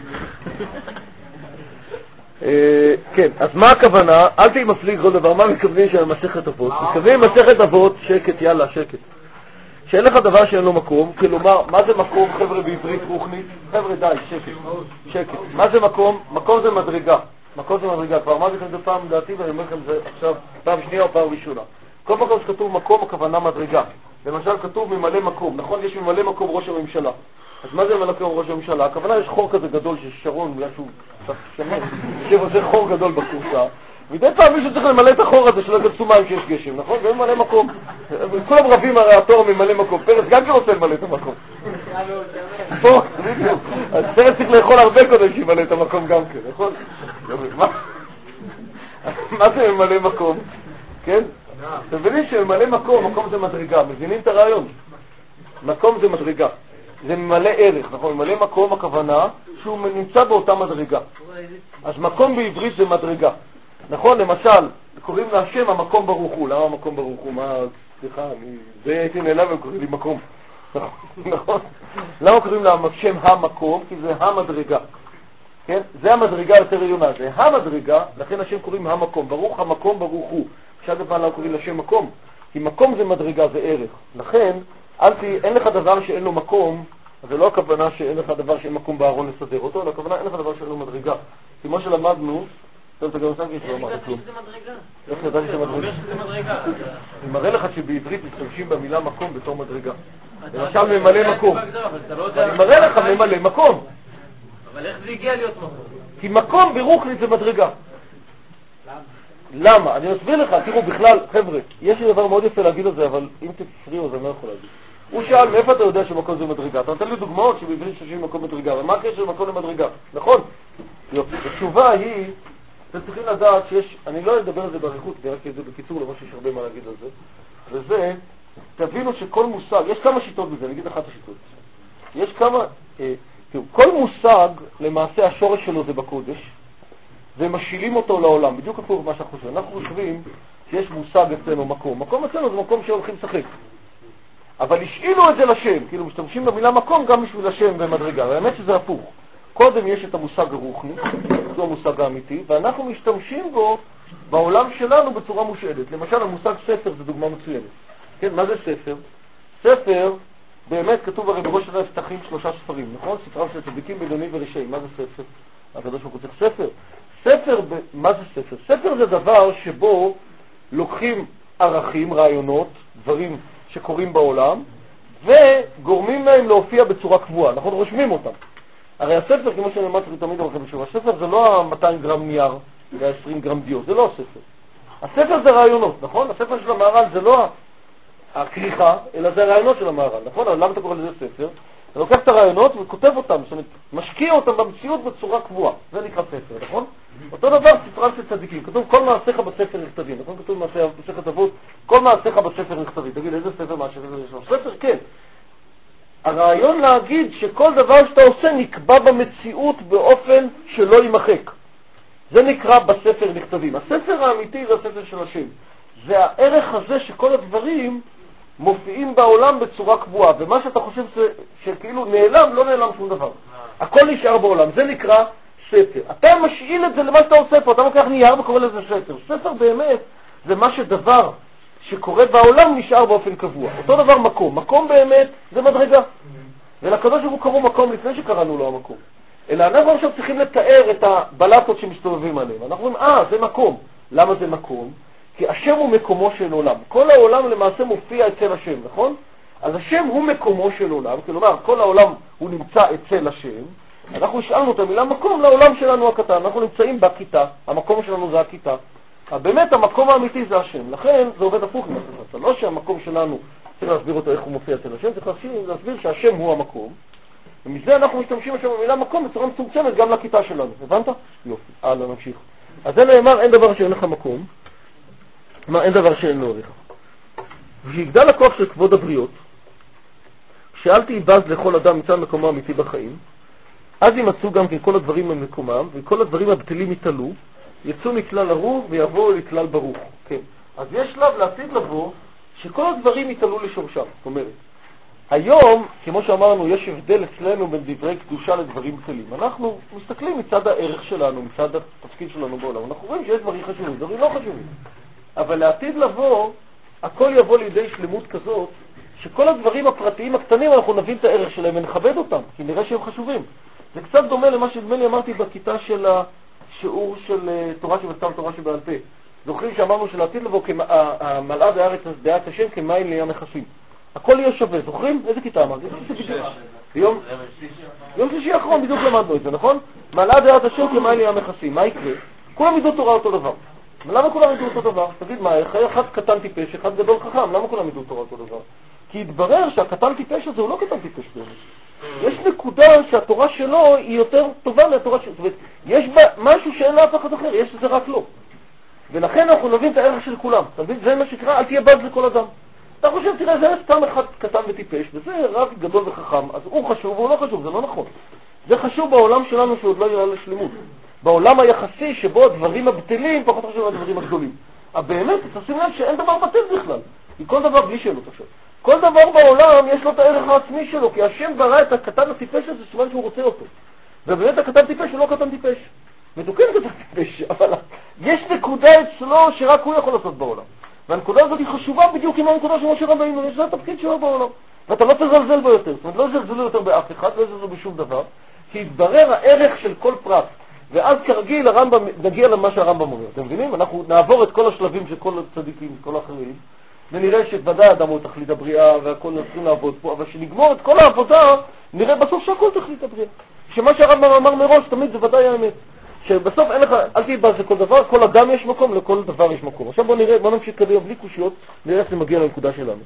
כן, אז מה הכוונה? אל תהי מפליג כל דבר. מה מתכוונים של מסכת אבות? מתכוונים מסכת אבות, שקט, יאללה, שקט. שאין לך דבר שאין לו מקום, כלומר, מה זה מקום, חבר'ה, בעברית רוחנית? חבר'ה, די, שקט, שקט. מה זה מקום? מקום זה מדרגה. מקום זה מדרגה. כבר אמרתי לכם את זה פעם לדעתי, ואני אומר לכם זה עכשיו פעם שנייה או פעם ראשונה. כל מקום שכתוב מקום, הכוונה מדרגה. למשל כתוב ממלא מקום, נכון? יש ממלא מקום ראש הממשלה. אז מה זה ממלא מקום ראש הממשלה? הכוונה יש חור כזה גדול ששרון, בגלל שהוא שמן, שעושה חור גדול בקורסה. מדי פעם מישהו צריך למלא את החור הזה שלא יגרסו מים שיש גשם, נכון? זה ממלא מקום. כולם רבים הרי התור ממלא מקום. פרס גם רוצה למלא את המקום. אז פרס צריך לאכול הרבה קודם שימלא את המקום גם כן, נכון? מה זה ממלא מקום? כן? אתם מבינים שממלא מקום, מקום זה מדרגה. מבינים את הרעיון? מקום זה מדרגה. זה ממלא ערך, נכון? ממלא מקום הכוונה שהוא נמצא באותה מדרגה. אז מקום בעברית זה מדרגה. נכון, למשל, קוראים להשם המקום ברוך הוא. למה המקום ברוך הוא? מה, סליחה, אני... זה הייתי נעלם והם קוראים לי מקום. נכון? למה קוראים להשם המקום? כי זה המדרגה. כן? זה המדרגה יותר עליונה. זה המדרגה, לכן השם קוראים המקום. ברוך המקום ברוך הוא. עכשיו דבר למה קוראים לשם מקום? כי מקום זה מדרגה, זה ערך. לכן, אל ת... אין לך דבר שאין לו מקום, אז זה לא הכוונה שאין לך דבר שאין מקום בארון לסדר אותו, אלא הכוונה אין לך דבר שאין לו מדרגה. כי מה שלמדנו, טוב, אתה גם עושה כי שלא אמרת כלום. איך ידעתי שזה מדרגה? אני מראה לך שבעברית משתמשים במילה מקום בתור מדרגה. למשל ממלא מקום. אני מראה לך ממלא מקום. אבל איך זה הגיע להיות מקום? כי מקום ברוחנית זה מדרגה. למה? אני אסביר לך, תראו בכלל, חבר'ה, יש לי דבר מאוד יפה להגיד על זה, אבל אם תפריעו אז אני לא יכול להגיד. הוא שאל, מאיפה אתה יודע שמקום זה מדרגה? אתה נותן לי דוגמאות שבעברית ששים מקום מדרגה, אבל מה הקשר של מקום למדרגה? נכון? יופי, התשובה היא, אתם צריכים לדעת שיש, אני לא אדבר על זה בעריכות, רק זה בקיצור, למרות שיש הרבה מה להגיד על זה, וזה, תבינו שכל מושג, יש כמה שיטות בזה, אני אגיד אחת השיטות. יש כמה, אה, תראו, כל מושג, למעשה השורש שלו זה בקודש, ומשילים אותו לעולם, בדיוק הפוך מה שאנחנו חושבים. אנחנו חושבים שיש מושג אצלנו מקום. מקום אצלנו זה מקום שהולכים לשחק. אבל השאילו את זה לשם, כאילו משתמשים במילה מקום גם בשביל השם ומדרגה. והאמת שזה הפוך. קודם יש את המושג הרוחני, זה המושג האמיתי, ואנחנו משתמשים בו בעולם שלנו בצורה מושאלת. למשל, המושג ספר זה דוגמה מצוינת. כן, מה זה ספר? ספר, באמת כתוב הרי בראש השנה נפתחים שלושה ספרים, נכון? ספרם של צדיקים, בינוניים ורשעים. מה זה ספר? הקדוש ברוך הוא צריך ספר. ספר, ב... מה זה ספר? ספר זה דבר שבו לוקחים ערכים, רעיונות, דברים שקורים בעולם, וגורמים להם להופיע בצורה קבועה. אנחנו רושמים אותם. הרי הספר, כמו שאני אמרתי תמיד לכם בשבוע, הספר זה לא ה-מאתיים גרם נייר וה-עשרים גרם דיו, זה לא הספר. הספר זה רעיונות, נכון? הספר של המהר"ל זה לא הכריכה, אלא זה הרעיונות של המהר"ל, נכון? אבל למה אתה קורא לזה ספר? אתה לוקח את הרעיונות וכותב אותם, זאת אומרת, משקיע אותם במציאות בצורה קבועה. זה נקרא ספר, נכון? אותו דבר ספרם של צדיקים. כתוב כל מעשיך בספר נכתבים, נכון? כתוב במסכת אבות, כל מעשיך בספר נכתבים. תגיד, איזה ספר מה שספר יש לו? ספר, כן. הרעיון להגיד שכל דבר שאתה עושה נקבע במציאות באופן שלא יימחק. זה נקרא בספר נכתבים. הספר האמיתי זה הספר של השם. זה הערך הזה שכל הדברים מופיעים בעולם בצורה קבועה, ומה שאתה חושב זה, שכאילו נעלם, לא נעלם שום דבר. הכל נשאר בעולם, זה נקרא ספר. אתה משאיל את זה למה שאתה עושה פה, אתה לוקח נייר וקורא לזה ספר. ספר באמת זה מה שדבר שקורה בעולם נשאר באופן קבוע. אותו דבר מקום. מקום באמת זה מדרגה. ולקדוש ברוך הוא קראו מקום לפני שקראנו לו המקום. אלא אנחנו עכשיו צריכים לתאר את הבלטות שמסתובבים עליהם. אנחנו אומרים, אה, זה מקום. למה זה מקום? כי השם הוא מקומו של עולם. כל העולם למעשה מופיע אצל השם, נכון? אז השם הוא מקומו של עולם. כלומר, כל העולם הוא נמצא אצל השם. אנחנו השאלנו את המילה מקום לעולם שלנו הקטן. אנחנו נמצאים בכיתה. המקום שלנו זה הכיתה. באמת המקום האמיתי זה השם. לכן זה עובד הפוך מהספר. לא שהמקום שלנו, צריך להסביר אותו איך הוא מופיע אצל השם, צריך להסביר שהשם הוא המקום. ומזה אנחנו משתמשים עכשיו במילה מקום בצורה מצומצמת גם לכיתה שלנו. הבנת? יופי. הלאה, נמשיך. אז זה נאמר, אין דבר שאין לך מקום. מה, אין דבר שאין לו עריך. ושיגדל הכוח של כבוד הבריות, שאל תיבז לכל אדם מצד מקומו אמיתי בחיים, אז יימצאו גם כן כל הדברים במקומם, וכל הדברים הבטלים יתעלו, יצאו מכלל ארור ויבואו לכלל ברוך. כן. אז יש שלב לעתיד לבוא, שכל הדברים יתעלו לשורשם. זאת אומרת, היום, כמו שאמרנו, יש הבדל אצלנו בין דברי קדושה לדברים בטלים. אנחנו מסתכלים מצד הערך שלנו, מצד התפקיד שלנו בעולם. אנחנו רואים שיש דברים חשובים, דברים לא חשובים. אבל לעתיד לבוא, הכל יבוא לידי שלמות כזאת, שכל הדברים הפרטיים הקטנים אנחנו נבין את הערך שלהם ונכבד אותם, כי נראה שהם חשובים. זה קצת דומה למה שנדמה לי אמרתי בכיתה של השיעור של תורה שבסתם תורה שבעל פה. זוכרים שאמרנו שלעתיד לבוא, המלאה בארץ דעת השם כמים לים מכסים. הכל יהיה שווה, זוכרים? איזה כיתה אמרתי? יום שלישי האחרון בדיוק למדנו את זה, נכון? מלאה דעת השם כמים לים מכסים. מה יקרה? כולם ידעו תורה אותו דבר. למה כולם ידעו אותו דבר? תגיד מה, אחד קטן טיפש, אחד גדול חכם, למה כולם ידעו תורה אותו דבר? כי התברר שהקטן טיפש הזה הוא לא קטן טיפש באמת. יש נקודה שהתורה שלו היא יותר טובה מהתורה שלו. זאת אומרת, יש בה משהו שאין לאף אחד אחר, יש לזה רק לא. ולכן אנחנו נבין את הערך של כולם. אתה מבין? זה מה שקרה, אל תהיה בז לכל אדם. אתה חושב, תראה, זה סתם אחד קטן וטיפש, וזה רק גדול וחכם, אז הוא חשוב והוא לא חשוב, זה לא נכון. זה חשוב בעולם שלנו שעוד לא יראה לשלימות. בעולם היחסי שבו הדברים הבטלים פחות חשוב מהדברים הגדולים. אבל באמת, תשים לב שאין דבר בטל בכלל. כי כל דבר בלי שאלות עכשיו. כל דבר בעולם יש לו את הערך העצמי שלו, כי השם ברא את הקטן הטיפש הזה, סימן שהוא רוצה אותו. ובאמת הקטן טיפש הוא לא קטן טיפש. ודוקן קטן טיפש, אבל יש נקודה אצלו שרק הוא יכול לעשות בעולם. והנקודה הזאת היא חשובה בדיוק עם הנקודה של משה רבינו, יש לה תפקיד שלו בעולם. ואתה לא תזלזל בו יותר, זאת אומרת, לא תזלזל יותר באף אחד, לא תזלזל בשום דבר, כי יתברר הערך של כל פרט. ואז כרגיל הרמב"ם, נגיע למה שהרמב"ם אומר. אתם מבינים? אנחנו נעבור את כל השלבים של כל הצדיקים, כל האחרים, ונראה שוודאי האדם הוא תכלית הבריאה, והכל נצטרים לעבוד פה, אבל שנגמור את כל העבודה, נראה בסוף שהכל תכלית הבריאה. שמה שהרמב"ם אמר מראש, תמיד זה ודאי האמת. שבסוף אין לך, אל תיבז לכל דבר, כל אדם יש מקום, לכל דבר יש מקום. עכשיו בוא נראה, בוא נמשיך קדימה בלי קושיות, נראה איך זה מגיע לנקודה שלנו.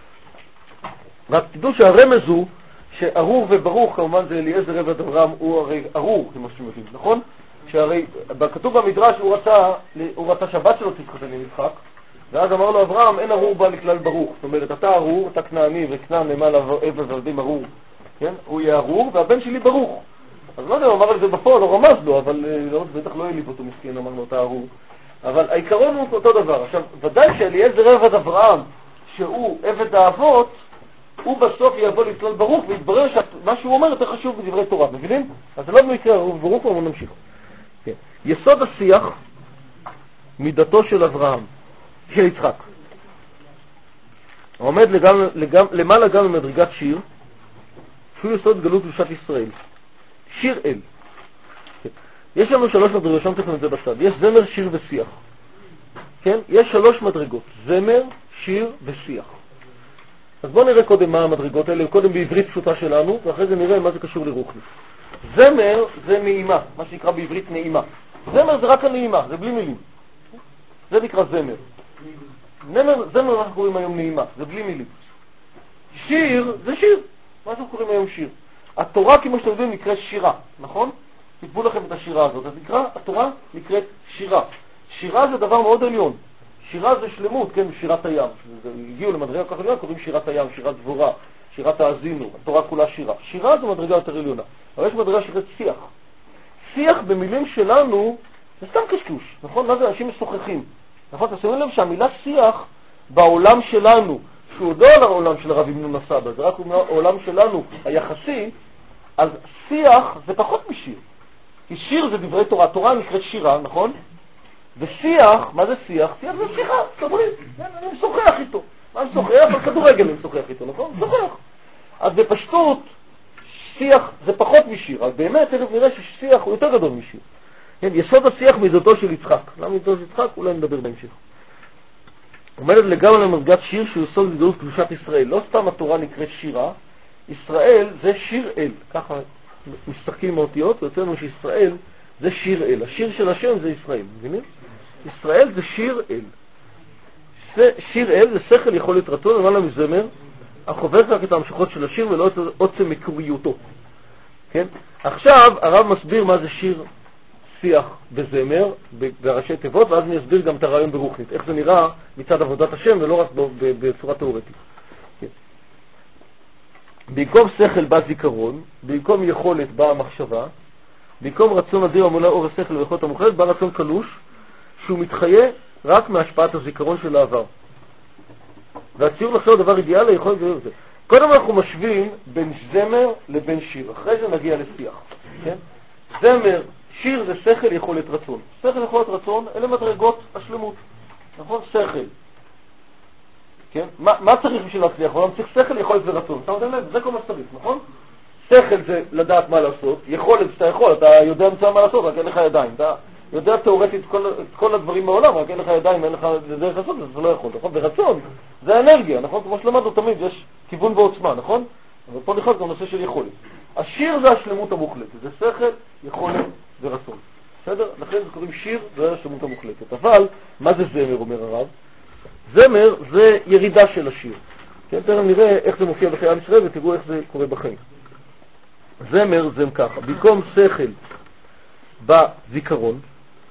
רק תדעו שהרמז הוא, שארור וברוך, כמובן זה אליעזר עבד אברהם, הוא הרי ארור, כמו שאתם יודעים, נכון? שהרי כתוב במדרש, הוא רצה, הוא רצה שבת שלו תתחתן עם יצחק, ואז אמר לו אברהם, אין ארור בא לכלל ברוך. זאת אומרת, אתה ארור, אתה כנעני, וכנען נאמר עבד ועבדים ארור, כן? הוא יהיה ארור, והבן שלי ברוך. אז לא יודע, הוא אמר על זה בפועל, לא רמז לו, אבל בטח לא העליב אותו מסכן, אמר לו, אתה ארור. אבל העיקרון הוא אותו דבר. עכשיו, ודאי שאליעזר עבד אברהם, שהוא עבד האבות, הוא בסוף יבוא לכלל ברוך, ויתברר שמה שהוא אומר יותר חשוב בדברי תורה, מבינים? אז זה לא במקרה ארור וברוך, אבל נמשיך. כן. יסוד השיח מידתו של אברהם, של יצחק. עומד לגמ, לגמ, למעלה גם במדרגת שיר, שהוא יסוד גלות קדושת ישראל. שיר אל. יש לנו שלוש מדרגות, שם תכף את זה בצד. יש זמר, שיר ושיח. כן? יש שלוש מדרגות, זמר, שיר ושיח. אז בואו נראה קודם מה המדרגות האלה, קודם בעברית פשוטה שלנו, ואחרי זה נראה מה זה קשור לרוחניס. זמר זה נעימה, מה שנקרא בעברית נעימה. זמר זה רק הנעימה, זה בלי מילים. זה נקרא זמר. זמר, זמר אנחנו קוראים היום נעימה, זה בלי מילים. שיר זה שיר, מה אנחנו קוראים היום שיר? התורה כמו שאתם יודעים נקראת שירה, נכון? תקבו לכם את השירה הזאת, אז נקרא, התורה נקראת שירה. שירה זה דבר מאוד עליון. שירה זה שלמות, כן, שירת הים. הגיעו למדרגה כל כך עליונה, קוראים שירת הים, שירת דבורה, שירת האזינו, התורה כולה שירה. שירה זה מדרגה יותר עליונה. אבל יש מדרגה שנקראת שיח. שיח במילים שלנו זה סתם קשקוש, נכון? מה זה? אנשים משוחחים. נכון? אתם שמים לב שהמילה שיח בעולם שלנו, שהוא לא על העולם של הרב אבנון הסבא, זה רק העולם שלנו היחסי, אז שיח זה פחות משיר. כי שיר זה דברי תורה, התורה נקראת שירה, נכון? ושיח, מה זה שיח? שיח זה שיחה, סברי, אני משוחח איתו. מה אני משוחח? על כדורגל אני משוחח איתו, נכון? משוחח. אז בפשטות, שיח זה פחות משיר, אז באמת תכף נראה ששיח הוא יותר גדול משיר. כן, יסוד השיח מידתו של יצחק. למה מידתו של יצחק? אולי נדבר בהמשך. עומדת לגמרי למדרגת שיר שהוא יסוד גדלות קדושת ישראל. לא סתם התורה נקראת שירה, ישראל זה שיר אל. ככה משחקים מאותיות, ויוצא לנו שישראל זה שיר אל. השיר של השם זה ישראל, מבינים? ישראל זה שיר אל. שיר אל זה שכל יכולת רצון, למעלה מזמר, החובץ רק את ההמשכות של השיר ולא את עוצם מקוריותו. כן? עכשיו הרב מסביר מה זה שיר, שיח וזמר בראשי תיבות, ואז אני אסביר גם את הרעיון ברוחנית, איך זה נראה מצד עבודת השם ולא רק בצורה תיאורטית. כן. במקום שכל בא זיכרון, במקום יכולת באה מחשבה, במקום רצון אדיר המולא אור השכל ויכולת המוחלט, בא רצון קלוש שהוא מתחיה רק מהשפעת הזיכרון של העבר. והציור לחשוב דבר אידיאלי יכול להיות זה. קודם אנחנו משווים בין זמר לבין שיר, אחרי זה נגיע לשיח. כן? זמר, שיר זה שכל יכולת רצון. שכל יכולת רצון אלה מדרגות השלמות. נכון? שכל. כן? מה, מה צריך בשביל להצליח? אבל צריך שכל יכולת ורצון. אתה יודע לב? זה כל מה שצריך, נכון? שכל זה לדעת מה לעשות, יכולת שאתה יכול, אתה יודע מצא מה לעשות, רק אין לך ידיים. אתה יודע תיאורטית כל, כל הדברים בעולם, רק אין לך ידיים, אין לך דרך לעשות, אז זה לא יכול, נכון? ברצון זה אנרגיה, נכון? כמו שלמדנו תמיד, יש כיוון ועוצמה, נכון? אבל פה נכנס גם נושא של יכולת. השיר זה השלמות המוחלטת, זה שכל, יכולת ורצון. בסדר? לכן זה קוראים שיר, זה השלמות המוחלטת. אבל, מה זה זמר, אומר הרב? זמר זה ירידה של השיר. כן? תראה, נראה איך זה מופיע בחיי עם ישראל ותראו איך זה קורה בחיים. זמר זה ככה, במקום שכל בא זיכרון,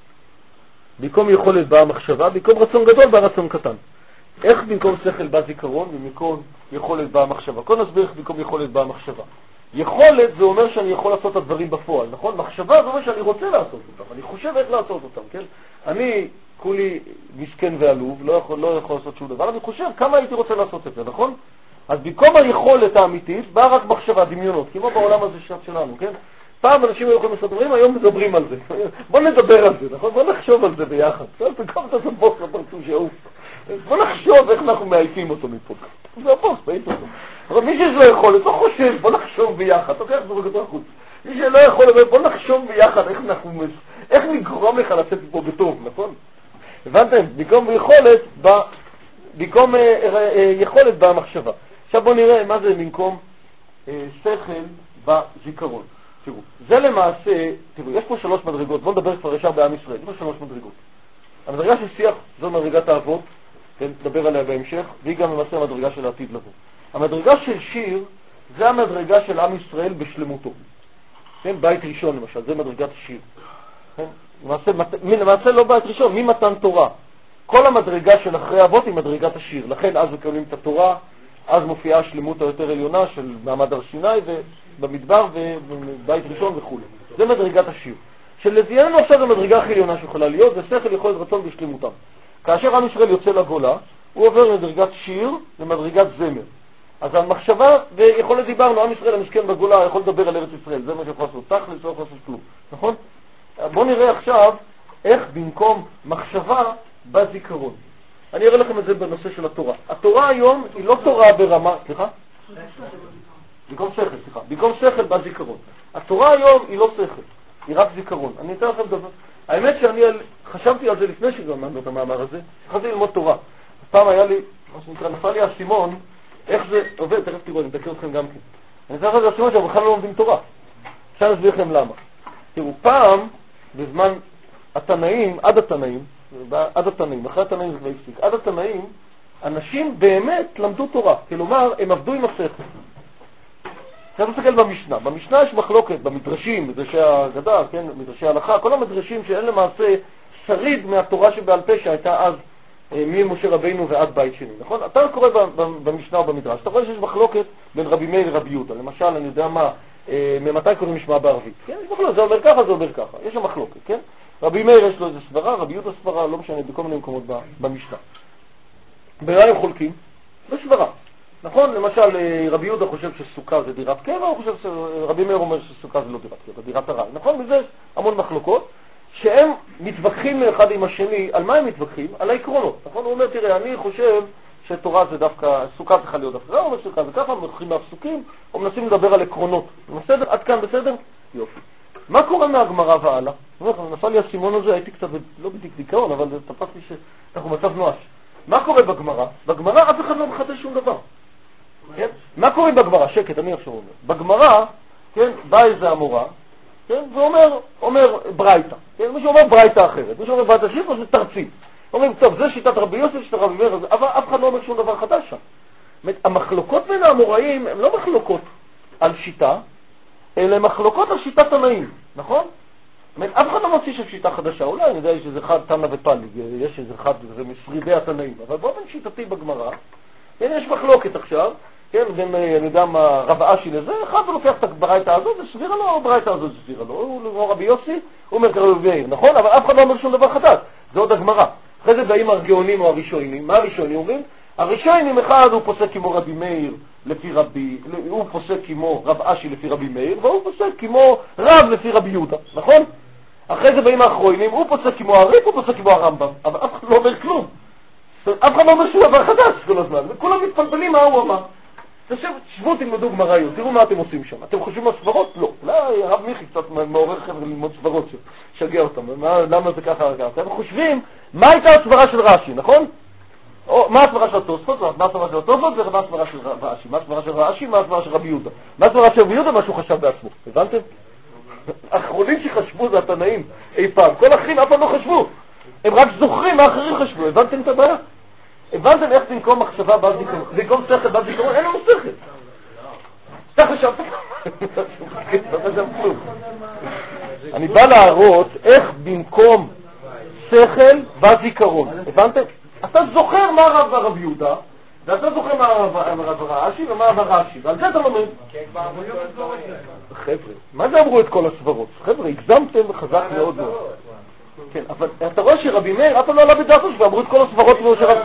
במקום יכולת בא מחשבה, במקום רצון גדול בא רצון קטן. איך במקום שכל בא זיכרון ובמקום יכולת בא מחשבה? קודם נסביר איך במקום יכולת בא מחשבה. יכולת זה אומר שאני יכול לעשות את הדברים בפועל, נכון? מחשבה זה אומר שאני רוצה לעשות אותם, אני חושב איך לעשות אותם, כן? אני כולי מסכן ועלוב, לא יכול, לא יכול לעשות שום דבר, אני חושב כמה הייתי רוצה לעשות את זה, נכון? אז במקום היכולת האמיתית באה רק מחשבה, דמיונות, כמו בעולם הזה שלנו, כן? פעם אנשים היו יכולים לסדרים, היום מדברים על זה. בוא נדבר על זה, נכון? בוא נחשוב על זה ביחד. תקום את זה בוס לפרצוף שעוף. בוא נחשוב איך אנחנו מעיפים אותו מפה. זה הבוס, בעיף אותו. אבל מי שיש לו יכולת, לא חושב, בוא נחשוב ביחד. אתה לוקח זרוק החוץ. מי שלא יכול, בוא נחשוב ביחד איך אנחנו, איך נגרום לך לצאת פה בטוב, נכון? הבנתם? במקום יכולת, במקום יכולת באה מחשבה. עכשיו בוא נראה מה זה במקום שכל בזיכרון. תראו, זה למעשה, תראו, יש פה שלוש מדרגות, בואו נדבר כבר ישר בעם ישראל, יש פה שלוש מדרגות. המדרגה של שיח זו מדרגת האבות, כן, נדבר עליה בהמשך, והיא גם למעשה המדרגה של העתיד לבוא. המדרגה של שיר, זה המדרגה של עם ישראל בשלמותו. כן, בית ראשון למשל, זה מדרגת שיר. כן, למעשה, למעשה לא בית ראשון, ממתן תורה. כל המדרגה של אחרי האבות היא מדרגת השיר, לכן אז מקבלים את התורה, אז מופיעה השלמות היותר עליונה של מעמד הר סיני ובמדבר ובבית ראשון וכו'. זה מדרגת השיר. שלזייננו עכשיו זה מדרגה הכי עליונה שיכולה להיות, זה שכל יכולת רצון בשלמותם. כאשר עם ישראל יוצא לגולה, הוא עובר מדרגת שיר למדרגת זמר. אז המחשבה ויכולת דיברנו, עם ישראל המסכן בגולה יכול לדבר על ארץ ישראל, זה מה שיכול לעשות, תכלס לא יכול לעשות כלום, נכון? בואו נראה עכשיו איך במקום מחשבה בא זיכרון. אני אראה לכם את זה בנושא של התורה. התורה היום היא לא תורה ברמה, סליחה? במקום שכל, סליחה. במקום שכל בא זיכרון. התורה היום היא לא שכל, היא רק זיכרון. אני אתן לכם דבר. האמת שאני חשבתי על זה לפני שגמרנו את המאמר הזה, התחלתי ללמוד תורה. פעם היה לי, מה שנקרא, נפל לי האסימון, איך זה עובד, תכף תראו, אני מתקר אתכם גם כן. אני אתן לכם את האסימון שאנחנו בכלל לא לומדים תורה. עכשיו נסביר לכם למה. תראו, פעם, בזמן התנאים, עד התנאים, עד התנאים, אחרי התנאים זה כבר הפסיק, עד התנאים, אנשים באמת למדו תורה. כלומר, הם עבדו עם השכל. צריך להסתכל במשנה. במשנה יש מחלוקת, במדרשים, מדרשי הגדה, כן, מדרשי ההלכה, כל המדרשים שאין למעשה שריד מהתורה שבעל פה שהייתה אז ממשה רבינו ועד בית שני, נכון? אתה קורא במשנה או במדרש, אתה רואה שיש מחלוקת בין רבי מאיר לרבי יהודה. למשל, אני יודע מה, ממתי קוראים משמע בערבית? כן, יש מחלוקת, זה אומר ככה, זה אומר ככה. יש שם מחלוקת, כן? רבי מאיר יש לו איזה סברה, רבי יהודה סברה, לא משנה, בכל מיני מקומות במשנה. במה הם חולקים? בסברה. נכון? למשל, רבי יהודה חושב שסוכה זה דירת קבע, הוא חושב שרבי מאיר אומר שסוכה זה לא דירת קבע, דירת ארעי. נכון? וזה המון מחלוקות, שהם מתווכחים אחד עם השני. על מה הם מתווכחים? על העקרונות. נכון? הוא אומר, תראה, אני חושב שתורה זה דווקא, סוכה צריכה להיות דווקא, הוא אומר סוכה זה ככה, מתווכחים מהפסוקים, או מנסים לדבר על עקרונות. בסדר? עד כאן בסדר? יופי. מה קורה מהגמרא והלאה? נפל לי הסימון הזה, הייתי קצת, לא בדיוק דיכאון, אבל תפסתי שאנחנו מצב נואש. מה קורה בגמרא? בגמרא אף אחד לא מחדש שום דבר. כן? מה קורה בגמרא? שקט, אני עכשיו אומר. בגמרא, כן, בא איזה המורה, כן, ואומר, אומר ברייתא. כן? מישהו אומר ברייתא אחרת. מישהו אומר ברייתא שיפו, זה תרצים. אומרים, טוב, זה שיטת רבי יוסף, שיטת רבי מאיר, אבל אף אחד לא אומר שום דבר חדש שם. המחלוקות בין האמוראים הן לא מחלוקות על שיטה, אלא מחלוקות על שיטת תנאים, נכון? אף אחד לא מוציא של שיטה חדשה. אולי אני יודע שזה אחד תנא ופליג, יש איזה אחד, זה משרידי התנאים, אבל באופן שיטתי בגמרא, כן, יש מחלוקת עכשיו, כן, בין, אני יודע מה, רב אשי לזה, אחד הוא לוקח את הברייתא הזאת, זה סבירה לו, או הברייתא הזאת זה סבירה לו, הוא רבי יוסי, הוא אומר כרבי מאיר, נכון? אבל אף אחד לא אומר שום דבר חדש, זה עוד הגמרא. אחרי זה באים הגאונים או הראשונים. מה הראשונים אומרים? הראשונים, אחד הוא פוסק כמו רבי מאיר לפי רבי, הוא פוסק כמו רב אשי לפי רבי מאיר, והוא פוסק כמו רב לפי רבי יהודה, נכון? אחרי זה באים האחרונים, הוא פוסק כמו הריף, הוא פוסק כמו הרמב"ם, אבל אף אחד לא אומר כלום. אף אחד לא אומר שום דבר חדש כל הזמן, וכולם מתפלפלים מה הוא אמר. תשבו, תלמדו גמרא, תראו מה אתם עושים שם. אתם חושבים על סברות? לא. אולי הרב מיכי קצת מעורר חבר'ה ללמוד סברות, שגע אותם. למה זה ככה? אתם חושבים, מה הייתה הסברה של רש"י, נכון? מה הסברה של התוספות? מה הסברה של התוספות? ומה הסברה של רש"י? מה הסברה של רש"י? מה הסברה של רבי יהודה? מה הסברה של רבי יהודה? מה שהוא חשב בעצמו. הבנתם? האחרונים שחשבו זה התנאים אי פעם. כל האחרים אף פעם לא חשבו. הם רק זוכרים מה האחרים חשבו. הבנתם את הבעיה? הבנתם איך במקום מחשבה בא זיכרון? במקום שכל בא זיכרון? אין לנו שכל. אתה חשבת? לא חשב כלום. אני בא להראות איך במקום שכל בא זיכרון. הבנתם? אתה זוכר מה הרב הרב יהודה, ואתה זוכר מה הרב רש"י ומה הרב רש"י, ועל זה אתה לומד. חבר'ה, מה זה אמרו את כל הסברות? חבר'ה, הגזמתם חזק מאוד מאוד. כן, אבל אתה רואה שרבי מאיר אף פעם לא עלה בדעתו ואמרו את כל הסברות כמו שרב...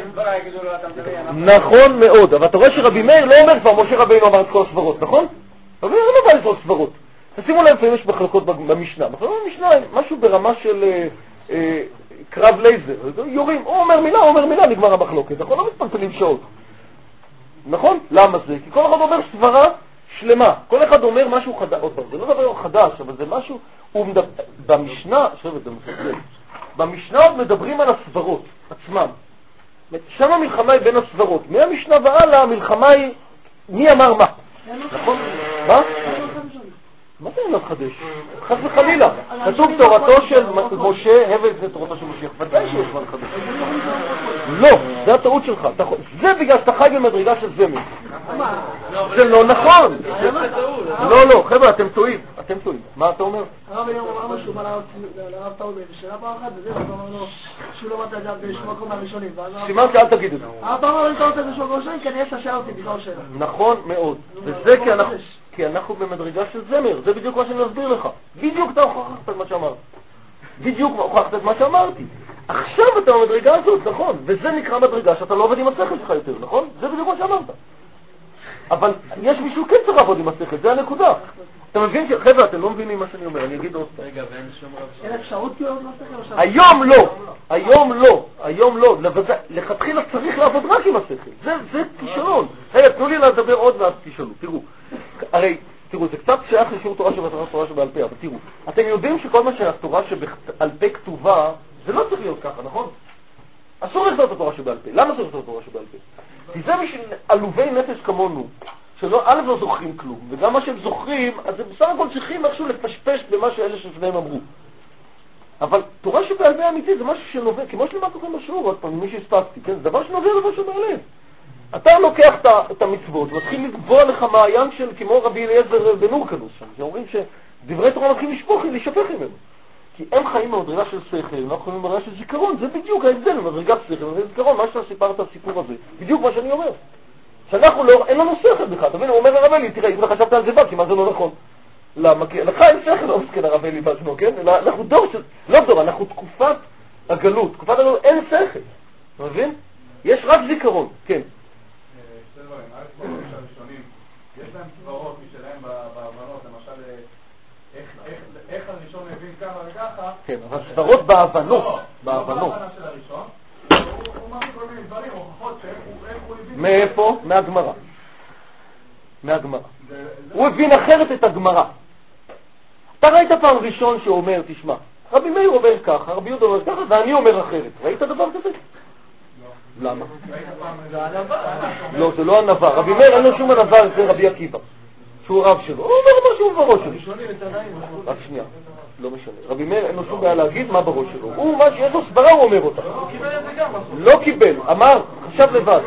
נכון מאוד, אבל אתה רואה שרבי מאיר לא אומר כבר משה רבינו אמר את כל הסברות, נכון? רבי מאיר לא בא לכל הסברות. תשימו להם לפעמים יש מחלוקות במשנה. במשנה משהו ברמה של קרב לייזר, יורים, הוא אומר מילה, הוא אומר מילה, נגמר המחלוקת, נכון? לא מתפלפלים שעות. נכון? למה זה? כי כל אחד אומר סברה שלמה, כל אחד אומר משהו חדש, זה לא דבר חדש, אבל זה משהו, הוא מדבר, במשנה, שבת, זה מסתכל, במשנה עוד מדברים על הסברות עצמם. שם המלחמה היא בין הסברות, מהמשנה והלאה המלחמה היא, מי אמר מה? נכון? מה? מה זה אין לחדש? חס וחלילה. כתוב תורתו של משה, הבל זה תורתו של משיח. ודאי שיש מה לחדש. לא, זה הטעות שלך. זה בגלל שאתה חי במדרגה של זמר. זה לא נכון. לא, לא, חבר'ה, אתם טועים. אתם טועים. מה אתה אומר? הרב היום אמר משהו לרב טעות באיזה שאלה פעם אחת, וזה אמר לו שהוא לא מצא את זה בשום מקום מהראשונים. סימנתי, אל תגיד את זה. הרב אמר לו, אתה רוצה בשום מקום ראשונים, כנראה שאלה אותי בגלל שאלה. נכון מאוד. וזה כי אנחנו... כי אנחנו במדרגה של זמר, זה בדיוק מה שאני אסביר לך. בדיוק אתה הוכחת את מה שאמרת. בדיוק הוכחת את מה שאמרתי. עכשיו אתה במדרגה הזאת, נכון? וזה נקרא מדרגה שאתה לא עובד עם השכל שלך יותר, נכון? זה בדיוק מה שאמרת. אבל יש מישהו כן צריך לעבוד עם השכל, זה הנקודה. אתה מבין ש... חבר'ה, אתם לא מבינים מה שאני אומר, אני אגיד עוד פעם. רגע, ואין שום רב אין אפשרות כאילו עוד מסכת? היום לא, היום לא, היום לא. לכתחילה צריך לעבוד רק עם השכל. זה, זה כישלון. רגע, תנו לי לדבר עוד ואז תשאלו. תראו, הרי, תראו, זה קצת שייך לשיעור תורה שבתורה שבעל פה, אבל תראו, אתם יודעים שכל מה שהתורה שבעל פה כתובה, זה לא צריך להיות ככה, נכון? אסור לכתוב את התורה שבעל פה. למה אסור לכתוב את התורה שבעל פה? כי זה בשביל עלובי נפש כמונו, שלא, א' לא זוכרים כלום, וגם מה שהם זוכרים, אז הם בסך הכל צריכים איכשהו לפשפש במה שאלה שלפניהם אמרו. אבל תורה שבעל פה אמיתי זה משהו שנובע, כמו שלימדתי לכם בשיעור, עוד פעם, מי שהספקתי, כן? זה דבר שנובע דבר שבעלב. אתה לוקח את המצוות, מתחיל לקבוע לך מעיין של כמו רבי אליעזר בן הורקנוס שם, שאומרים שדברי תורה מתחילים לשפוך, לשפך ממנו. כי הם חיים במדרגה של שכל, הם לא חיים במדרגה של זיכרון, זה בדיוק ההבדל, במדרגת שכל, וזיכרון, מה שאתה סיפרת הסיפור הזה, בדיוק מה שאני אומר. שאנחנו לא, אין לנו שכל בכלל, אתה מבין, הוא אומר לרב אלי, תראה, אם אתה חשבת על זה בא, כי מה זה לא נכון. למה? כי לך אין שכל, לא מסכן הרב אלי בעצמו, כן? אנחנו דור של, לא דור, אנחנו תקופת הגלות, תקופת הגלות, אין שכל, אתה מבין? יש רק זיכרון, כן. שתי דברים, א' כל הראשונים, יש להם סברות משלהם בהבנות, למשל, איך הראשון הבין ככה וככה. כן, אבל סברות בהבנות, בהבנות. לא בהבנה של הראשון, הוא מביא כל מיני דברים, הוכחות שאיך הוא הבין. מאיפה? מהגמרא. מהגמרא. הוא הבין אחרת את הגמרא. אתה ראית פעם ראשון שאומר, תשמע, רבי מאיר אומר ככה, רבי יהודה אומר ככה, ואני אומר אחרת. ראית דבר כזה? למה? לא, זה לא ענווה. רבי מאיר אין לו שום ענווה, זה רבי עקיבא, שהוא רב שלו. הוא אומר משהו בראש שלו. רק שנייה, לא משנה. רבי מאיר אין לו שום בעיה להגיד מה בראש שלו. הוא, מה שיש לו סברה, הוא אומר אותה. לא קיבל, אמר, חשב לבד.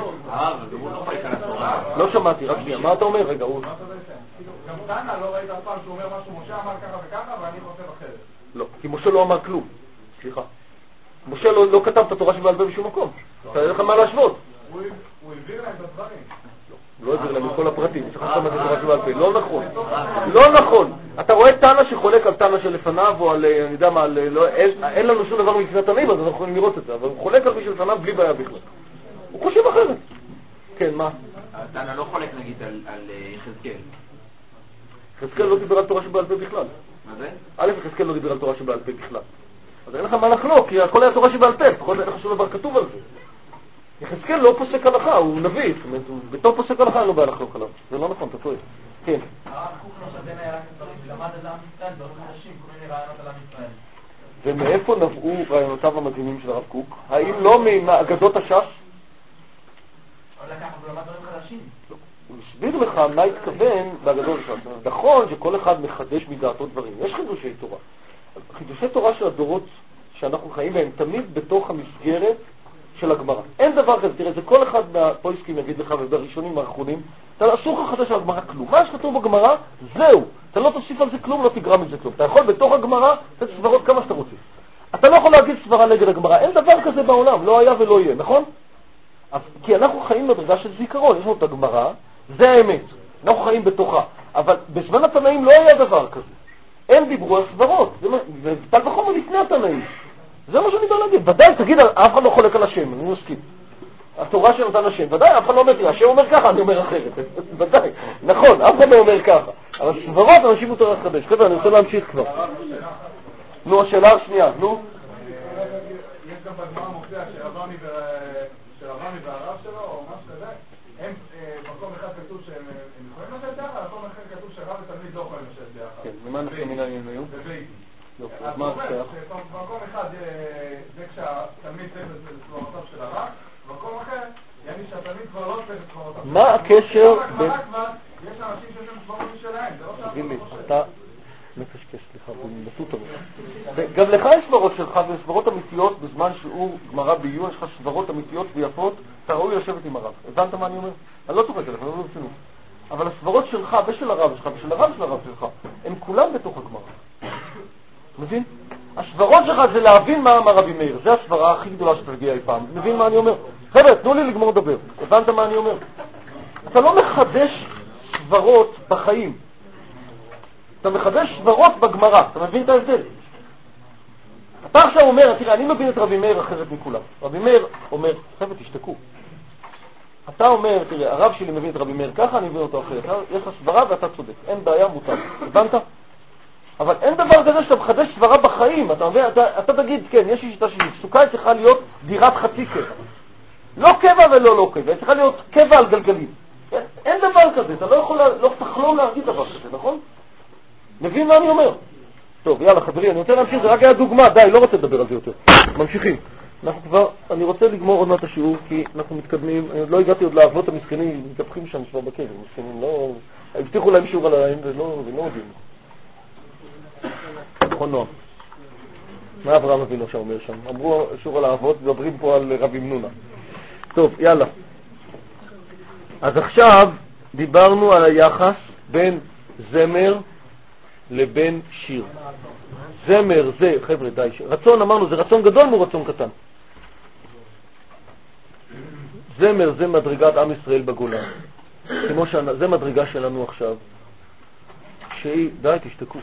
לא שמעתי, רק שנייה. מה אתה אומר? רגע, הוא... גם תנא לא ראית אף פעם שהוא אומר משהו, משה אמר ככה וככה, ואני חושב אחרת. לא, כי משה לא אמר כלום. סליחה. משה לא, לא כתב את התורה שבעל פה בשום מקום. אתה יודע לך מה להשוות? הוא העביר להם את הדברים. לא העביר להם את כל הפרטים. צריך לסתם את התורה שבעל פה. לא נכון. לא נכון. אתה רואה תנא שחולק על תנא שלפניו, או על, אני יודע מה, אין לנו שום דבר מקצת תנאים, אז אנחנו יכולים לראות את זה. אבל הוא חולק על מי שלפניו בלי בעיה בכלל. הוא חושב אחרת. כן, מה? תנא לא חולק נגיד על יחזקאל. יחזקאל לא דיבר על תורה שבעל פה בכלל. מה זה? א', יחזקאל לא דיבר על תורה שבעל פה בכלל. אז אין לך מה לחלוק, כי הכל היה תורה שבעל פה, לפחות אין לך שום דבר כתוב על זה. יחזקאל לא פוסק הלכה, הוא נביא, זאת אומרת, בתור פוסק הלכה אין לו בעיה לחלוק עליו. זה לא נכון, אתה טועה. כן. הרב קוק לא שדן היה רק דברים, למד על עם ישראל, דברים חדשים, כל מיני רעיונות על עם ישראל. ומאיפה נבעו רעיונותיו המדהימים של הרב קוק? האם לא מאגדות הש"ס? אבל לקח, הוא למד דברים חדשים. הוא הסביר לך מה התכוון באגדות הש"ס. נכון שכל אחד מחדש מדעתו דברים. יש חידושי תורה. חידושי תורה של הדורות שאנחנו חיים בהם תמיד בתוך המסגרת של הגמרא. אין דבר כזה, תראה, זה כל אחד מהפויסקים יגיד לך, ובראשונים האחרונים, אתה אסור לך חדש על הגמרא כלום. מה שכתוב בגמרא, זהו. אתה לא תוסיף על זה כלום, לא תגרע מזה כלום. אתה יכול בתוך הגמרא, לתת סברות כמה שאתה רוצה. אתה לא יכול להגיד סברה נגד הגמרא. אין דבר כזה בעולם, לא היה ולא יהיה, נכון? כי אנחנו חיים בדרגה של זיכרון, יש לנו את הגמרא, זה האמת. אנחנו חיים בתוכה. אבל בזמן התנאים לא היה דבר כזה. הם דיברו על סברות, ותל וחומר לפני התנאים. זה מה שאני בא להגיד. ודאי, תגיד, אף אחד לא חולק על השם, אני מסכים. התורה שנתן השם, ודאי, אף אחד לא אומר, השם אומר ככה, אני אומר אחרת. ודאי, נכון, אף אחד לא אומר ככה. אבל סברות, אנשים מותר לחדש. חבר'ה, אני רוצה להמשיך כבר. נו, השאלה השנייה, נו. יש גם בגמרא מופיע שרבני והרב שלו, או מה שזה, הם במקום אחד כתוב שהם יכולים לשבת ביחד, במקום אחד כתוב שרב ותלמיד לא יכולים לשבת ביחד. כן, ומה אנחנו מנהלים היום? בבית. אז מה זה? במקום אחד זה כשהתלמיד צריך לסבורותיו של הרב, במקום אחר יעני שהתלמיד כבר לא צריך לסבורותיו. מה הקשר בין... יש אנשים שיש להם סבורות שלהם, זה לא שאנחנו תגיד לי, אתה מקשקש, סליחה, בנתות הראש. גם לך יש סברות שלך וסברות אמיתיות בזמן שיעור גמרא בעיון, יש לך סברות אמיתיות ויפות, אתה ראוי לשבת עם הרב. הבנת מה אני אומר? אני לא צוחק עליך, אני לא מבין. אבל הסברות שלך ושל הרב שלך ושל הרב של הרב שלך, הם כולם בתוך הגמרא. מבין? הסברות שלך זה להבין מה אמר רבי מאיר. זה הסברה הכי גדולה שתגיע אי פעם. מבין מה אני אומר? חבר'ה, תנו לי לגמור לדבר. הבנת מה אני אומר? אתה לא מחדש סברות בחיים. אתה מחדש סברות בגמרא. אתה מבין את ההבדל? אתה עכשיו אומר, תראה, אני מבין את רבי מאיר אחרת מכולם. רבי מאיר אומר, חבר'ה, תשתקו. אתה אומר, תראה, הרב שלי מבין את רבי מאיר ככה, אני מבין אותו אחרת. יש לך סברה ואתה צודק, אין בעיה, מותר. הבנת? אבל אין דבר כזה שאתה מחדש סברה בחיים. אתה מבין? אתה, אתה תגיד, כן, יש לי שיטה שלי, סוכה צריכה להיות דירת חצי קבע. לא קבע ולא לא קבע, צריכה להיות קבע על גלגלים. אין, אין דבר כזה, אתה לא יכול, לא תחלום להגיד דבר כזה, נכון? מבין מה אני אומר? טוב, יאללה חברי, אני רוצה להמשיך, זה רק היה דוגמה, די, לא רוצה לדבר על זה יותר. ממשיכים. אנחנו כבר, אני רוצה לגמור עוד מעט השיעור, כי אנחנו מתקדמים, אני לא הגעתי עוד לאבות המסכנים, מתהפכים שם כבר בכלא, מסכנים, לא, הבטיחו להם שיעור עליהם ולא, ולא יודעים. נכון נועם. מה אברהם אבינו שם אומר שם? אמרו שיעור על האבות, מדברים פה על רבי מנונה. טוב, יאללה. אז עכשיו דיברנו על היחס בין זמר לבין שיר. זמר זה, חבר'ה, די, רצון אמרנו, זה רצון גדול מול רצון קטן. זמר זה מדרגת עם ישראל בגולה. כמו שזה מדרגה שלנו עכשיו, שהיא, די, תשתקו,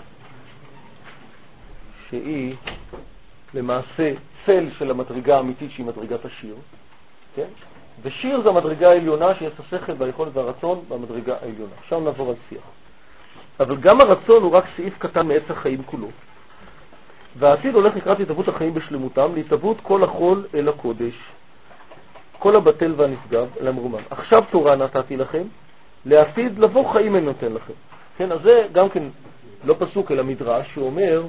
שהיא למעשה צל של המדרגה האמיתית שהיא מדרגת השיר, כן? ושיר זה המדרגה העליונה שיש השכל והיכולת והרצון במדרגה העליונה. עכשיו נעבור על שיח. אבל גם הרצון הוא רק סעיף קטן מעץ החיים כולו. והעתיד הולך לקראת התהוות החיים בשלמותם, להתהוות כל החול אל הקודש, כל הבטל והנשגב אל המרומם. עכשיו תורה נתתי לכם, לעתיד לבוא חיים אני נותן לכם. כן, אז זה גם כן לא פסוק אלא מדרש שאומר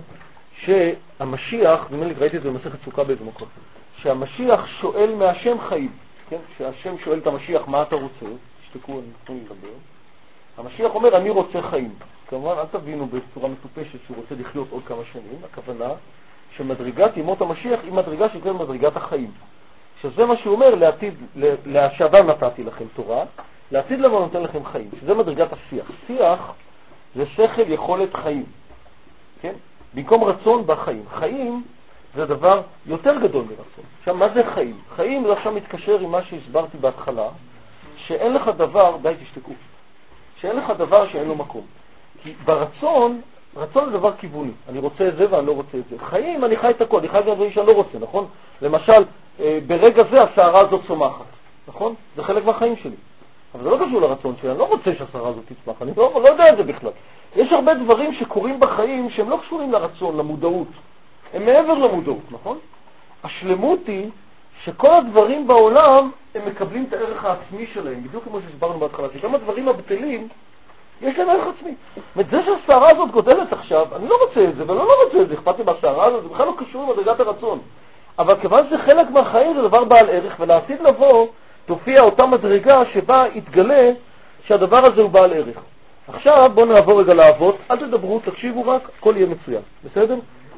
שהמשיח, נדמה לי ראיתי את זה במסכת סוכה באיזה מקום, שהמשיח שואל מהשם חיים. כן, שהשם שואל את המשיח מה אתה רוצה, תשתקו, אני יכול לדבר. המשיח אומר אני רוצה חיים. כמובן אל תבינו בצורה מטופשת שהוא רוצה לחיות עוד כמה שנים, הכוונה שמדרגת ימות המשיח היא מדרגה שנקראת מדרגת החיים. שזה מה שהוא אומר, לעתיד, להשבה נתתי לכם תורה, לעתיד לבוא נותן לכם חיים, שזה מדרגת השיח. שיח זה שכל יכולת חיים. כן? במקום רצון בחיים. חיים זה דבר יותר גדול מרצון. עכשיו, מה זה חיים? חיים זה עכשיו מתקשר עם מה שהסברתי בהתחלה, שאין לך דבר, די תשתקו, שאין לך דבר שאין לו מקום. כי ברצון, רצון זה דבר כיווני. אני רוצה את זה ואני לא רוצה את זה. חיים, אני חי את הכל, אני חי את הדברים שאני לא רוצה, נכון? למשל, ברגע זה השערה הזאת צומחת, נכון? זה חלק מהחיים שלי. אבל זה לא קשור לרצון שלי, אני לא רוצה שהשערה הזאת תצמח, אני לא, לא יודע את זה בכלל. יש הרבה דברים שקורים בחיים שהם לא קשורים לרצון, למודעות. הם מעבר למודעות, נכון? השלמות היא שכל הדברים בעולם הם מקבלים את הערך העצמי שלהם, בדיוק כמו שהסברנו בהתחלה, שגם הדברים הבטלים יש להם ערך עצמי. זאת אומרת, זה שהשערה הזאת גודלת עכשיו, אני לא רוצה את זה, ולא לא רוצה את זה, אכפת לי מהשערה הזאת, זה בכלל לא קשור עם מדרגת הרצון. אבל כיוון שזה חלק מהחיים, זה דבר בעל ערך, ולעתיד לבוא תופיע אותה מדרגה שבה יתגלה שהדבר הזה הוא בעל ערך. עכשיו בואו נעבור רגע לאבות, אל תדברו, תקשיבו רק, הכל יהיה מצוין, בסדר?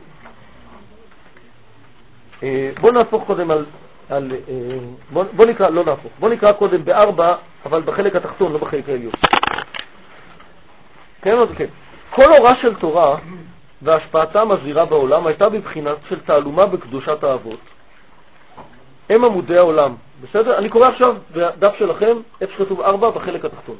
בואו נהפוך קודם על, על בואו בוא נקרא, לא נהפוך, בואו נקרא קודם בארבע, אבל בחלק התחתון, לא בחלק העליון. כן או כן? כל הוראה של תורה והשפעתה המזהירה בעולם הייתה בבחינת של תעלומה בקדושת האבות. הם עמודי העולם. בסדר? אני קורא עכשיו בדף שלכם, איפה שכתוב ארבע בחלק התחתון.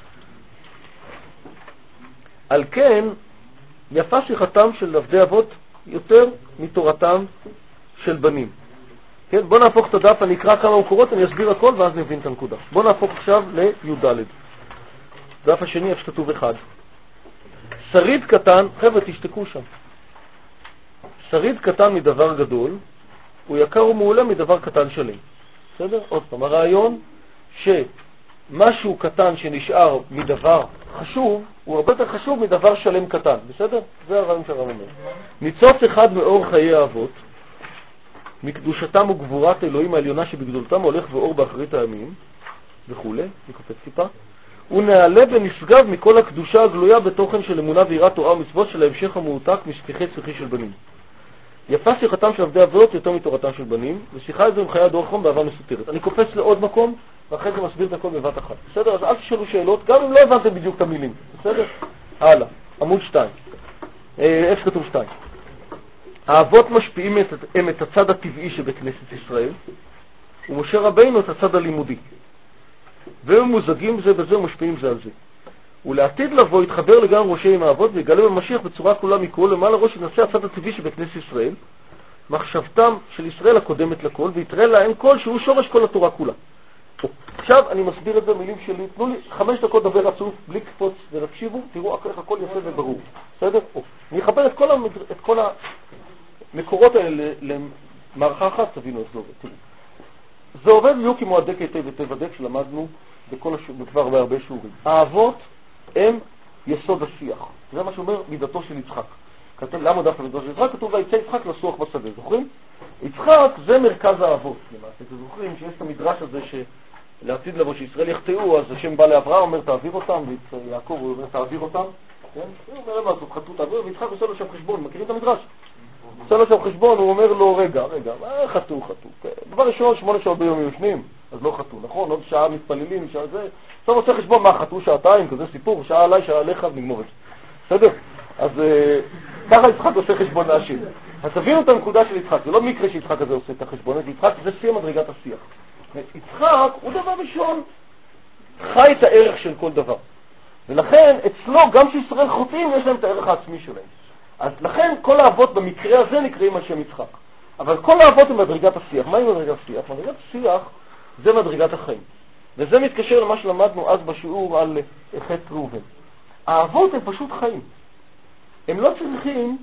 על כן, יפה שיחתם של עבדי אבות יותר מתורתם של בנים. כן? בוא נהפוך את הדף, אני אקרא כמה מקורות, אני אסביר הכל ואז נבין את הנקודה. בוא נהפוך עכשיו לי"ד. דף השני, איפה שכתוב אחד. שריד קטן, חבר'ה תשתקו שם. שריד קטן מדבר גדול, הוא יקר ומעולה מדבר קטן שלם. בסדר? עוד פעם, הרעיון שמשהו קטן שנשאר מדבר חשוב, הוא הרבה יותר חשוב מדבר שלם קטן. בסדר? זה הרעיון שהרב אומר. ניצוץ אחד מאור חיי האבות, מקדושתם וגבורת אלוהים העליונה שבגדולתם הולך ואור באחרית הימים, וכו', נקופץ טיפה. הוא נעלה ונשגב מכל הקדושה הגלויה בתוכן של אמונה ויראת תורה ומצוות של ההמשך המועתק משפיכי צחי של בנים. יפה שיחתם של עבדי אבות יותר מתורתם של בנים, ושיחה את זה עם חיי הדור האחרון באהבה מסותרת. אני קופץ לעוד מקום, ואחרי זה מסביר את הכל בבת אחת. בסדר? אז אל תשאלו שאלות, גם אם לא הבנתם בדיוק את המילים. בסדר? הלאה. עמוד שתיים. איפה כתוב שתיים? האבות משפיעים את, הם את הצד הטבעי שבכנסת ישראל, ומשה רבינו את הצד הלימודי. והם מוזגים זה בזה ומשפיעים זה על זה. ולעתיד לבוא יתחבר לגמרי ראשי עם האבות ויגלה במשיח בצורה כולה מכל למעלה ראש ינשא הצד הטבעי שבכנסת ישראל, מחשבתם של ישראל הקודמת לכל, ויתראה להם כל שהוא שורש כל התורה כולה. עכשיו אני מסביר את זה במילים שלי, תנו לי חמש דקות דבר רצוף, בלי קפוץ ותקשיבו, תראו איך הכל יפה וברור. בסדר? אני אחבר את כל, המדר... את כל המקורות האלה למערכה אחת, תבינו איך זה עובד. תראו. זה עובד בדיוק עם מועדק היטב היטב הדק שלמדנו בכל הש... כבר בהרבה שיעורים. האבות הם יסוד השיח. זה מה שאומר מידתו של יצחק. כתוב, למה דווקא מידתו של יצחק? כתוב ויצא יצחק לסוח בשדה. זוכרים? יצחק זה מרכז האבות. למעשה, אתם זוכרים שיש את המדרש הזה שלעתיד לבוא שישראל יחטאו, אז השם בא לאברהם, אומר תעביר אותם, ויעקב הוא אומר תעביר אותם. כן? הוא אומר למה, זאת חטאו תעביר, ויצחק עושה לו שם חשבון. מכירים את המדרש? עושה לו שם חשבון, הוא אומר לו רגע, רגע, מה חטאו, חטאו? דבר ראשון, שמונה שעות ביום יושנים, אז לא חטאו, נכון? עוד שעה מתפללים, שעה זה. עכשיו עושה חשבון, מה חטאו שעתיים, כזה סיפור, שעה עליי, שעה עליך, ונגמור את זה. בסדר? אז ככה יצחק עושה חשבון להשם. אז תבינו את הנקודה של יצחק, זה לא מקרה שיצחק הזה עושה את החשבון, יצחק זה שיא מדרגת השיח. יצחק הוא דבר ראשון, חי את הערך של כל דבר. ולכן אצלו, גם שישראל חוטאים, יש להם את הערך העצמי שלהם. אז לכן כל האבות במקרה הזה נקראים על שם יצחק. אבל כל האבות הם מדרגת השיח. מה היא מדרגת השיח? מדרגת השיח זה מדרגת החיים. וזה מתקשר למה שלמדנו אז בשיעור על חטא ראובן. האבות הם פשוט חיים. הם לא צריכים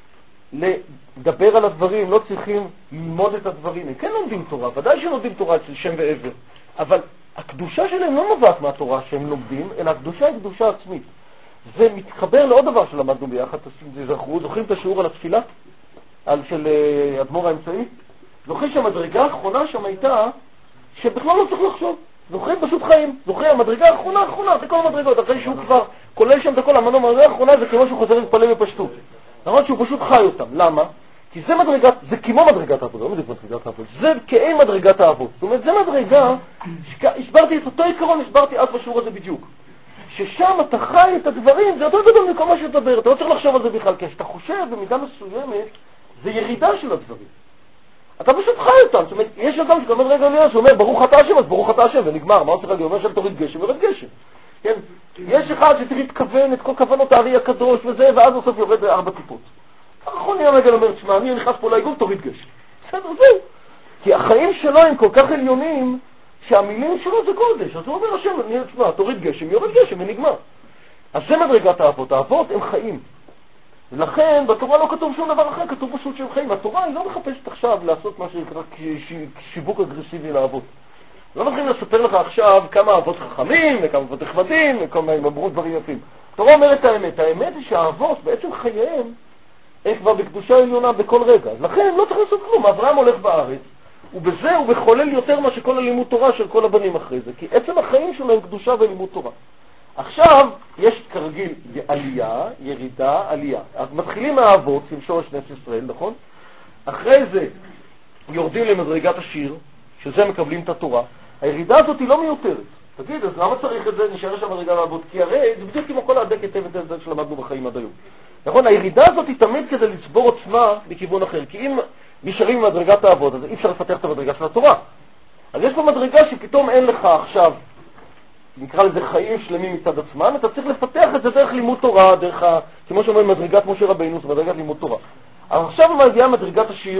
לדבר על הדברים, לא צריכים ללמוד את הדברים. הם כן לומדים תורה, ודאי שלומדים תורה אצל שם ועבר. אבל הקדושה שלהם לא נובעת מהתורה שהם לומדים, אלא הקדושה היא קדושה עצמית. זה מתחבר לעוד דבר שלמדנו ביחד, זכרו, זוכרים את השיעור על התפילה? על של אדמו"ר האמצעי? זוכרים שהמדרגה האחרונה שם הייתה שבכלל לא צריך לחשוב. זוכרים פשוט חיים. זוכרים, המדרגה האחרונה, האחרונה, זה כל המדרגות, אחרי שהוא כבר כולל שם את הכל, המדרגה האחרונה זה כמו שהוא חוזר להתפלל בפשטות. למרות שהוא פשוט חי אותם. למה? כי זה מדרגת, זה כמו מדרגת האבות, לא מדרגת מדרגת האבות, זה כאין מדרגת האבות. זאת אומרת, זה מדרגה, הסברתי את אותו עיקרון, הסברתי אז בשיעור הזה בדיוק. ששם אתה חי את הדברים, זה יותר גדול מכל מה שתדבר, אתה לא צריך לחשוב על זה בכלל, כי כשאתה חושב במידה מסוימת, זה ירידה של הדברים. אתה פשוט חי אותם, זאת אומרת, יש אדם שגמר רגע לילה, שאומר, ברוך אתה השם, אז ברוך אתה השם, ונגמר, מה עושה רגע? הוא אומר שם תוריד גשם, יורד גשם. כן? יש אחד שתראי להתכוון את כל כוונות הארי הקדוש וזה, ואז בסוף יורד ארבע טיפות. נכון, נהיה רגע אומר, תשמע, אני נכנס פה לעיגול, תוריד גשם. בסדר, זהו. כי החיים שלו הם כל כך עליונים, שהמילים שלו זה קודש. אז הוא אומר, השם, אני תשמע, תוריד גשם, יורד גשם, ונגמר. אז זה מדרגת האבות. האבות הם חיים. ולכן בתורה לא כתוב שום דבר אחר, כתוב פשוט שהם חיים. התורה היא לא מחפשת עכשיו לעשות מה שנקרא שיווק אגרסיבי לאבות. לא מתחילים לספר לך עכשיו כמה אבות חכמים וכמה אבות נחמדים וכמה הם אמרו דברים יפים. התורה אומרת את האמת. האמת היא שהאבות בעצם חייהם הם כבר בקדושה עליונה בכל רגע. אז לכן לא צריך לעשות כלום. אברהם הולך בארץ, ובזה הוא מחולל יותר מה שכל הלימוד תורה של כל הבנים אחרי זה. כי עצם החיים שלו הם קדושה ולימוד תורה. עכשיו יש כרגיל עלייה, ירידה, עלייה. אז מתחילים מהאבות, עם שורש נס ישראל, נכון? אחרי זה יורדים למדרגת השיר, שזה מקבלים את התורה. הירידה הזאת היא לא מיותרת. תגיד, אז למה צריך את זה? נשאר שם מדרגה לאבות. כי הרי זה בדיוק כמו כל הדק היטב היטב זה שלמדנו בחיים עד היום. נכון? הירידה הזאת היא תמיד כדי לצבור עוצמה מכיוון אחר. כי אם נשארים במדרגת האבות, אז אי אפשר לפתח את המדרגה של התורה. אז יש פה מדרגה שפתאום אין לך עכשיו, נקרא לזה חיים שלמים מצד עצמם, אתה צריך לפתח את זה דרך לימוד תורה, דרך, ה... כמו שאומרים, מדרגת משה רבינו, זה מדרגת לימוד תורה. אבל עכשיו מגיעה מדרגת השיר,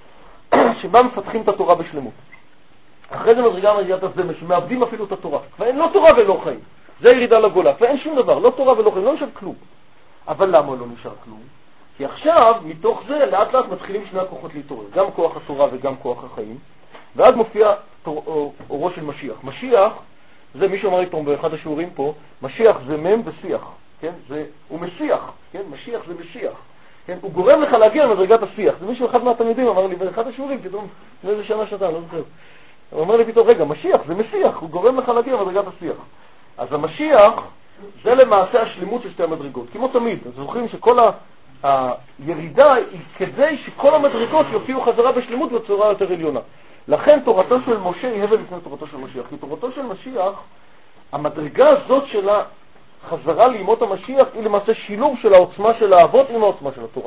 שבה מפתחים את התורה בשלמות. אחרי זה מדרגה מדרגת הזמש, שמאבדים אפילו את התורה. ואין לא תורה ולא חיים. זה ירידה לגולה, ואין שום דבר, לא תורה ולא חיים, לא נשאר כלום. אבל למה לא נשאר כלום? כי עכשיו, מתוך זה, לאט לאט מתחילים שני הכוחות להתעורר, גם כוח התורה וגם כוח החיים, ואז מופיע תור, אורו של משיח. משיח, זה מישהו אמר איתו באחד השיעורים פה, משיח זה מם ושיח, כן? זה, הוא משיח, כן? משיח זה משיח, כן? הוא גורם לך להגיע למדרגת השיח. זה מישהו אחד מהתלמידים אמר לי באחד השיעורים, פתאום, איזה שנה שנתיים, לא זוכר. הוא אמר לי פתאום, רגע, משיח זה משיח, הוא גורם לך להגיע למדרגת השיח. אז המשיח זה למעשה השלימות של שתי המדרגות, כמו תמיד. אז זוכרים שכל ה... הירידה היא כדי שכל המדרגות יופיעו חזרה בשלמות בצורה יותר עליונה. לכן תורתו של משה היא הבל לפני תורתו של משיח. כי תורתו של משיח, המדרגה הזאת של החזרה לימות המשיח היא למעשה שילוב של העוצמה של האבות עם העוצמה של התורה.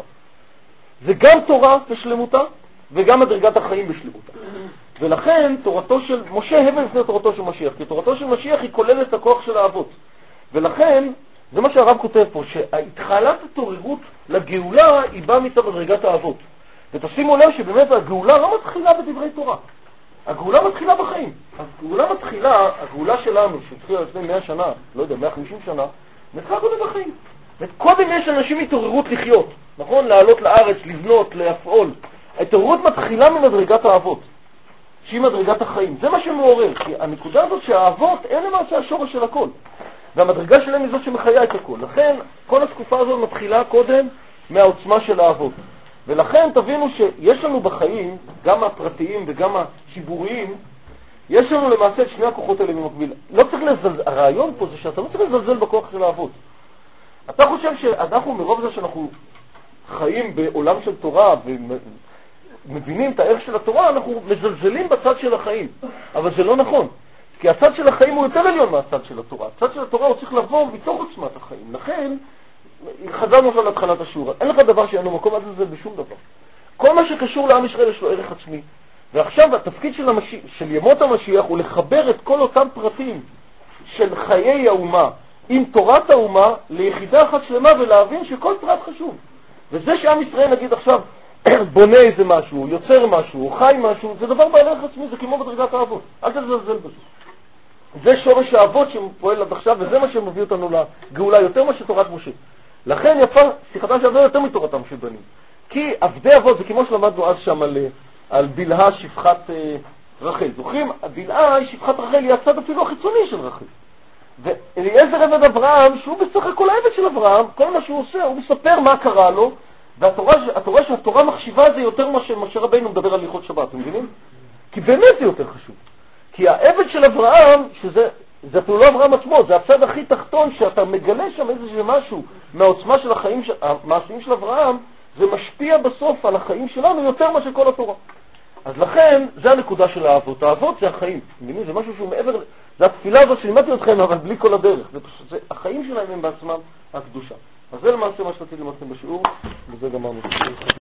זה גם תורה בשלמותה וגם מדרגת החיים בשלמותה. ולכן תורתו של משה הבל לפני תורתו של משיח. כי תורתו של משיח היא כוללת את הכוח של האבות. ולכן זה מה שהרב כותב פה, שהתחלת התעוררות לגאולה היא באה מצד מדרגת האבות. ותשימו לב שבאמת הגאולה לא מתחילה בדברי תורה. הגאולה מתחילה בחיים. הגאולה מתחילה, הגאולה שלנו, שהתחילה לפני מאה שנה, לא יודע, מאה וחמישים שנה, מתחילה קודם בחיים. קודם יש אנשים התעוררות לחיות, נכון? לעלות לארץ, לבנות, להפעול. ההתעוררות מתחילה ממדרגת האבות, שהיא מדרגת החיים. זה מה שמעורר, כי הנקודה הזאת שהאבות אין למעשה השורש של הכל. והמדרגה שלהם היא זאת שמחיה את הכל. לכן, כל התקופה הזאת מתחילה קודם מהעוצמה של האבות. ולכן תבינו שיש לנו בחיים, גם הפרטיים וגם הציבוריים, יש לנו למעשה את שני הכוחות האלה במקביל. לא צריך לזלזל, הרעיון פה זה שאתה לא צריך לזלזל בכוח של האבות. אתה חושב שאנחנו מרוב זה שאנחנו חיים בעולם של תורה ומבינים את הערך של התורה, אנחנו מזלזלים בצד של החיים. אבל זה לא נכון. כי הצד של החיים הוא יותר עליון מהצד של התורה. הצד של התורה הוא צריך לבוא מתוך עוצמת החיים. לכן, חזרנו עכשיו להתחלת השיעור. אין לך דבר שאין לו מקום, אז זה בשום דבר. כל מה שקשור לעם ישראל יש לו ערך עצמי. ועכשיו התפקיד של, המשיח, של ימות המשיח הוא לחבר את כל אותם פרטים של חיי האומה עם תורת האומה ליחידה אחת שלמה ולהבין שכל פרט חשוב. וזה שעם ישראל נגיד עכשיו בונה איזה משהו, יוצר משהו, חי משהו, זה דבר בעל ערך עצמי, זה כמו בדרגת האבות. אל תזלזל בזה. זה שורש האבות שפועל עד עכשיו, וזה מה שמביא אותנו לגאולה יותר מה שתורת משה. לכן יפה שיחתם של עבדי יותר מתורתם של בנים. כי עבדי אבות זה כמו שלמדנו אז שם על, על בלהה שפחת אה, רחל. זוכרים? הבלהה היא שפחת רחל, היא הצד אפילו החיצוני של רחל. ואליעזר עבד אברהם, שהוא בסך הכל העבד של אברהם, כל מה שהוא עושה, הוא מספר מה קרה לו, והתורה התורה שהתורה מחשיבה זה יותר מה שמשה רבינו מדבר על הלכות שבת, אתם מבינים? כי באמת זה יותר חשוב. כי העבד של אברהם, שזה זה אפילו לא אברהם עצמו, זה הצד הכי תחתון, שאתה מגלה שם איזה משהו מהעוצמה של החיים, המעשיים של אברהם, זה משפיע בסוף על החיים שלנו יותר מה שכל התורה. אז לכן, זה הנקודה של האבות. האבות זה החיים. זה משהו שהוא מעבר, זה התפילה הזאת שלימדתי אתכם, אבל בלי כל הדרך. זה, זה, החיים שלהם הם בעצמם הקדושה. אז זה למעשה מה שרציתי למעשה בשיעור, וזה גמרנו.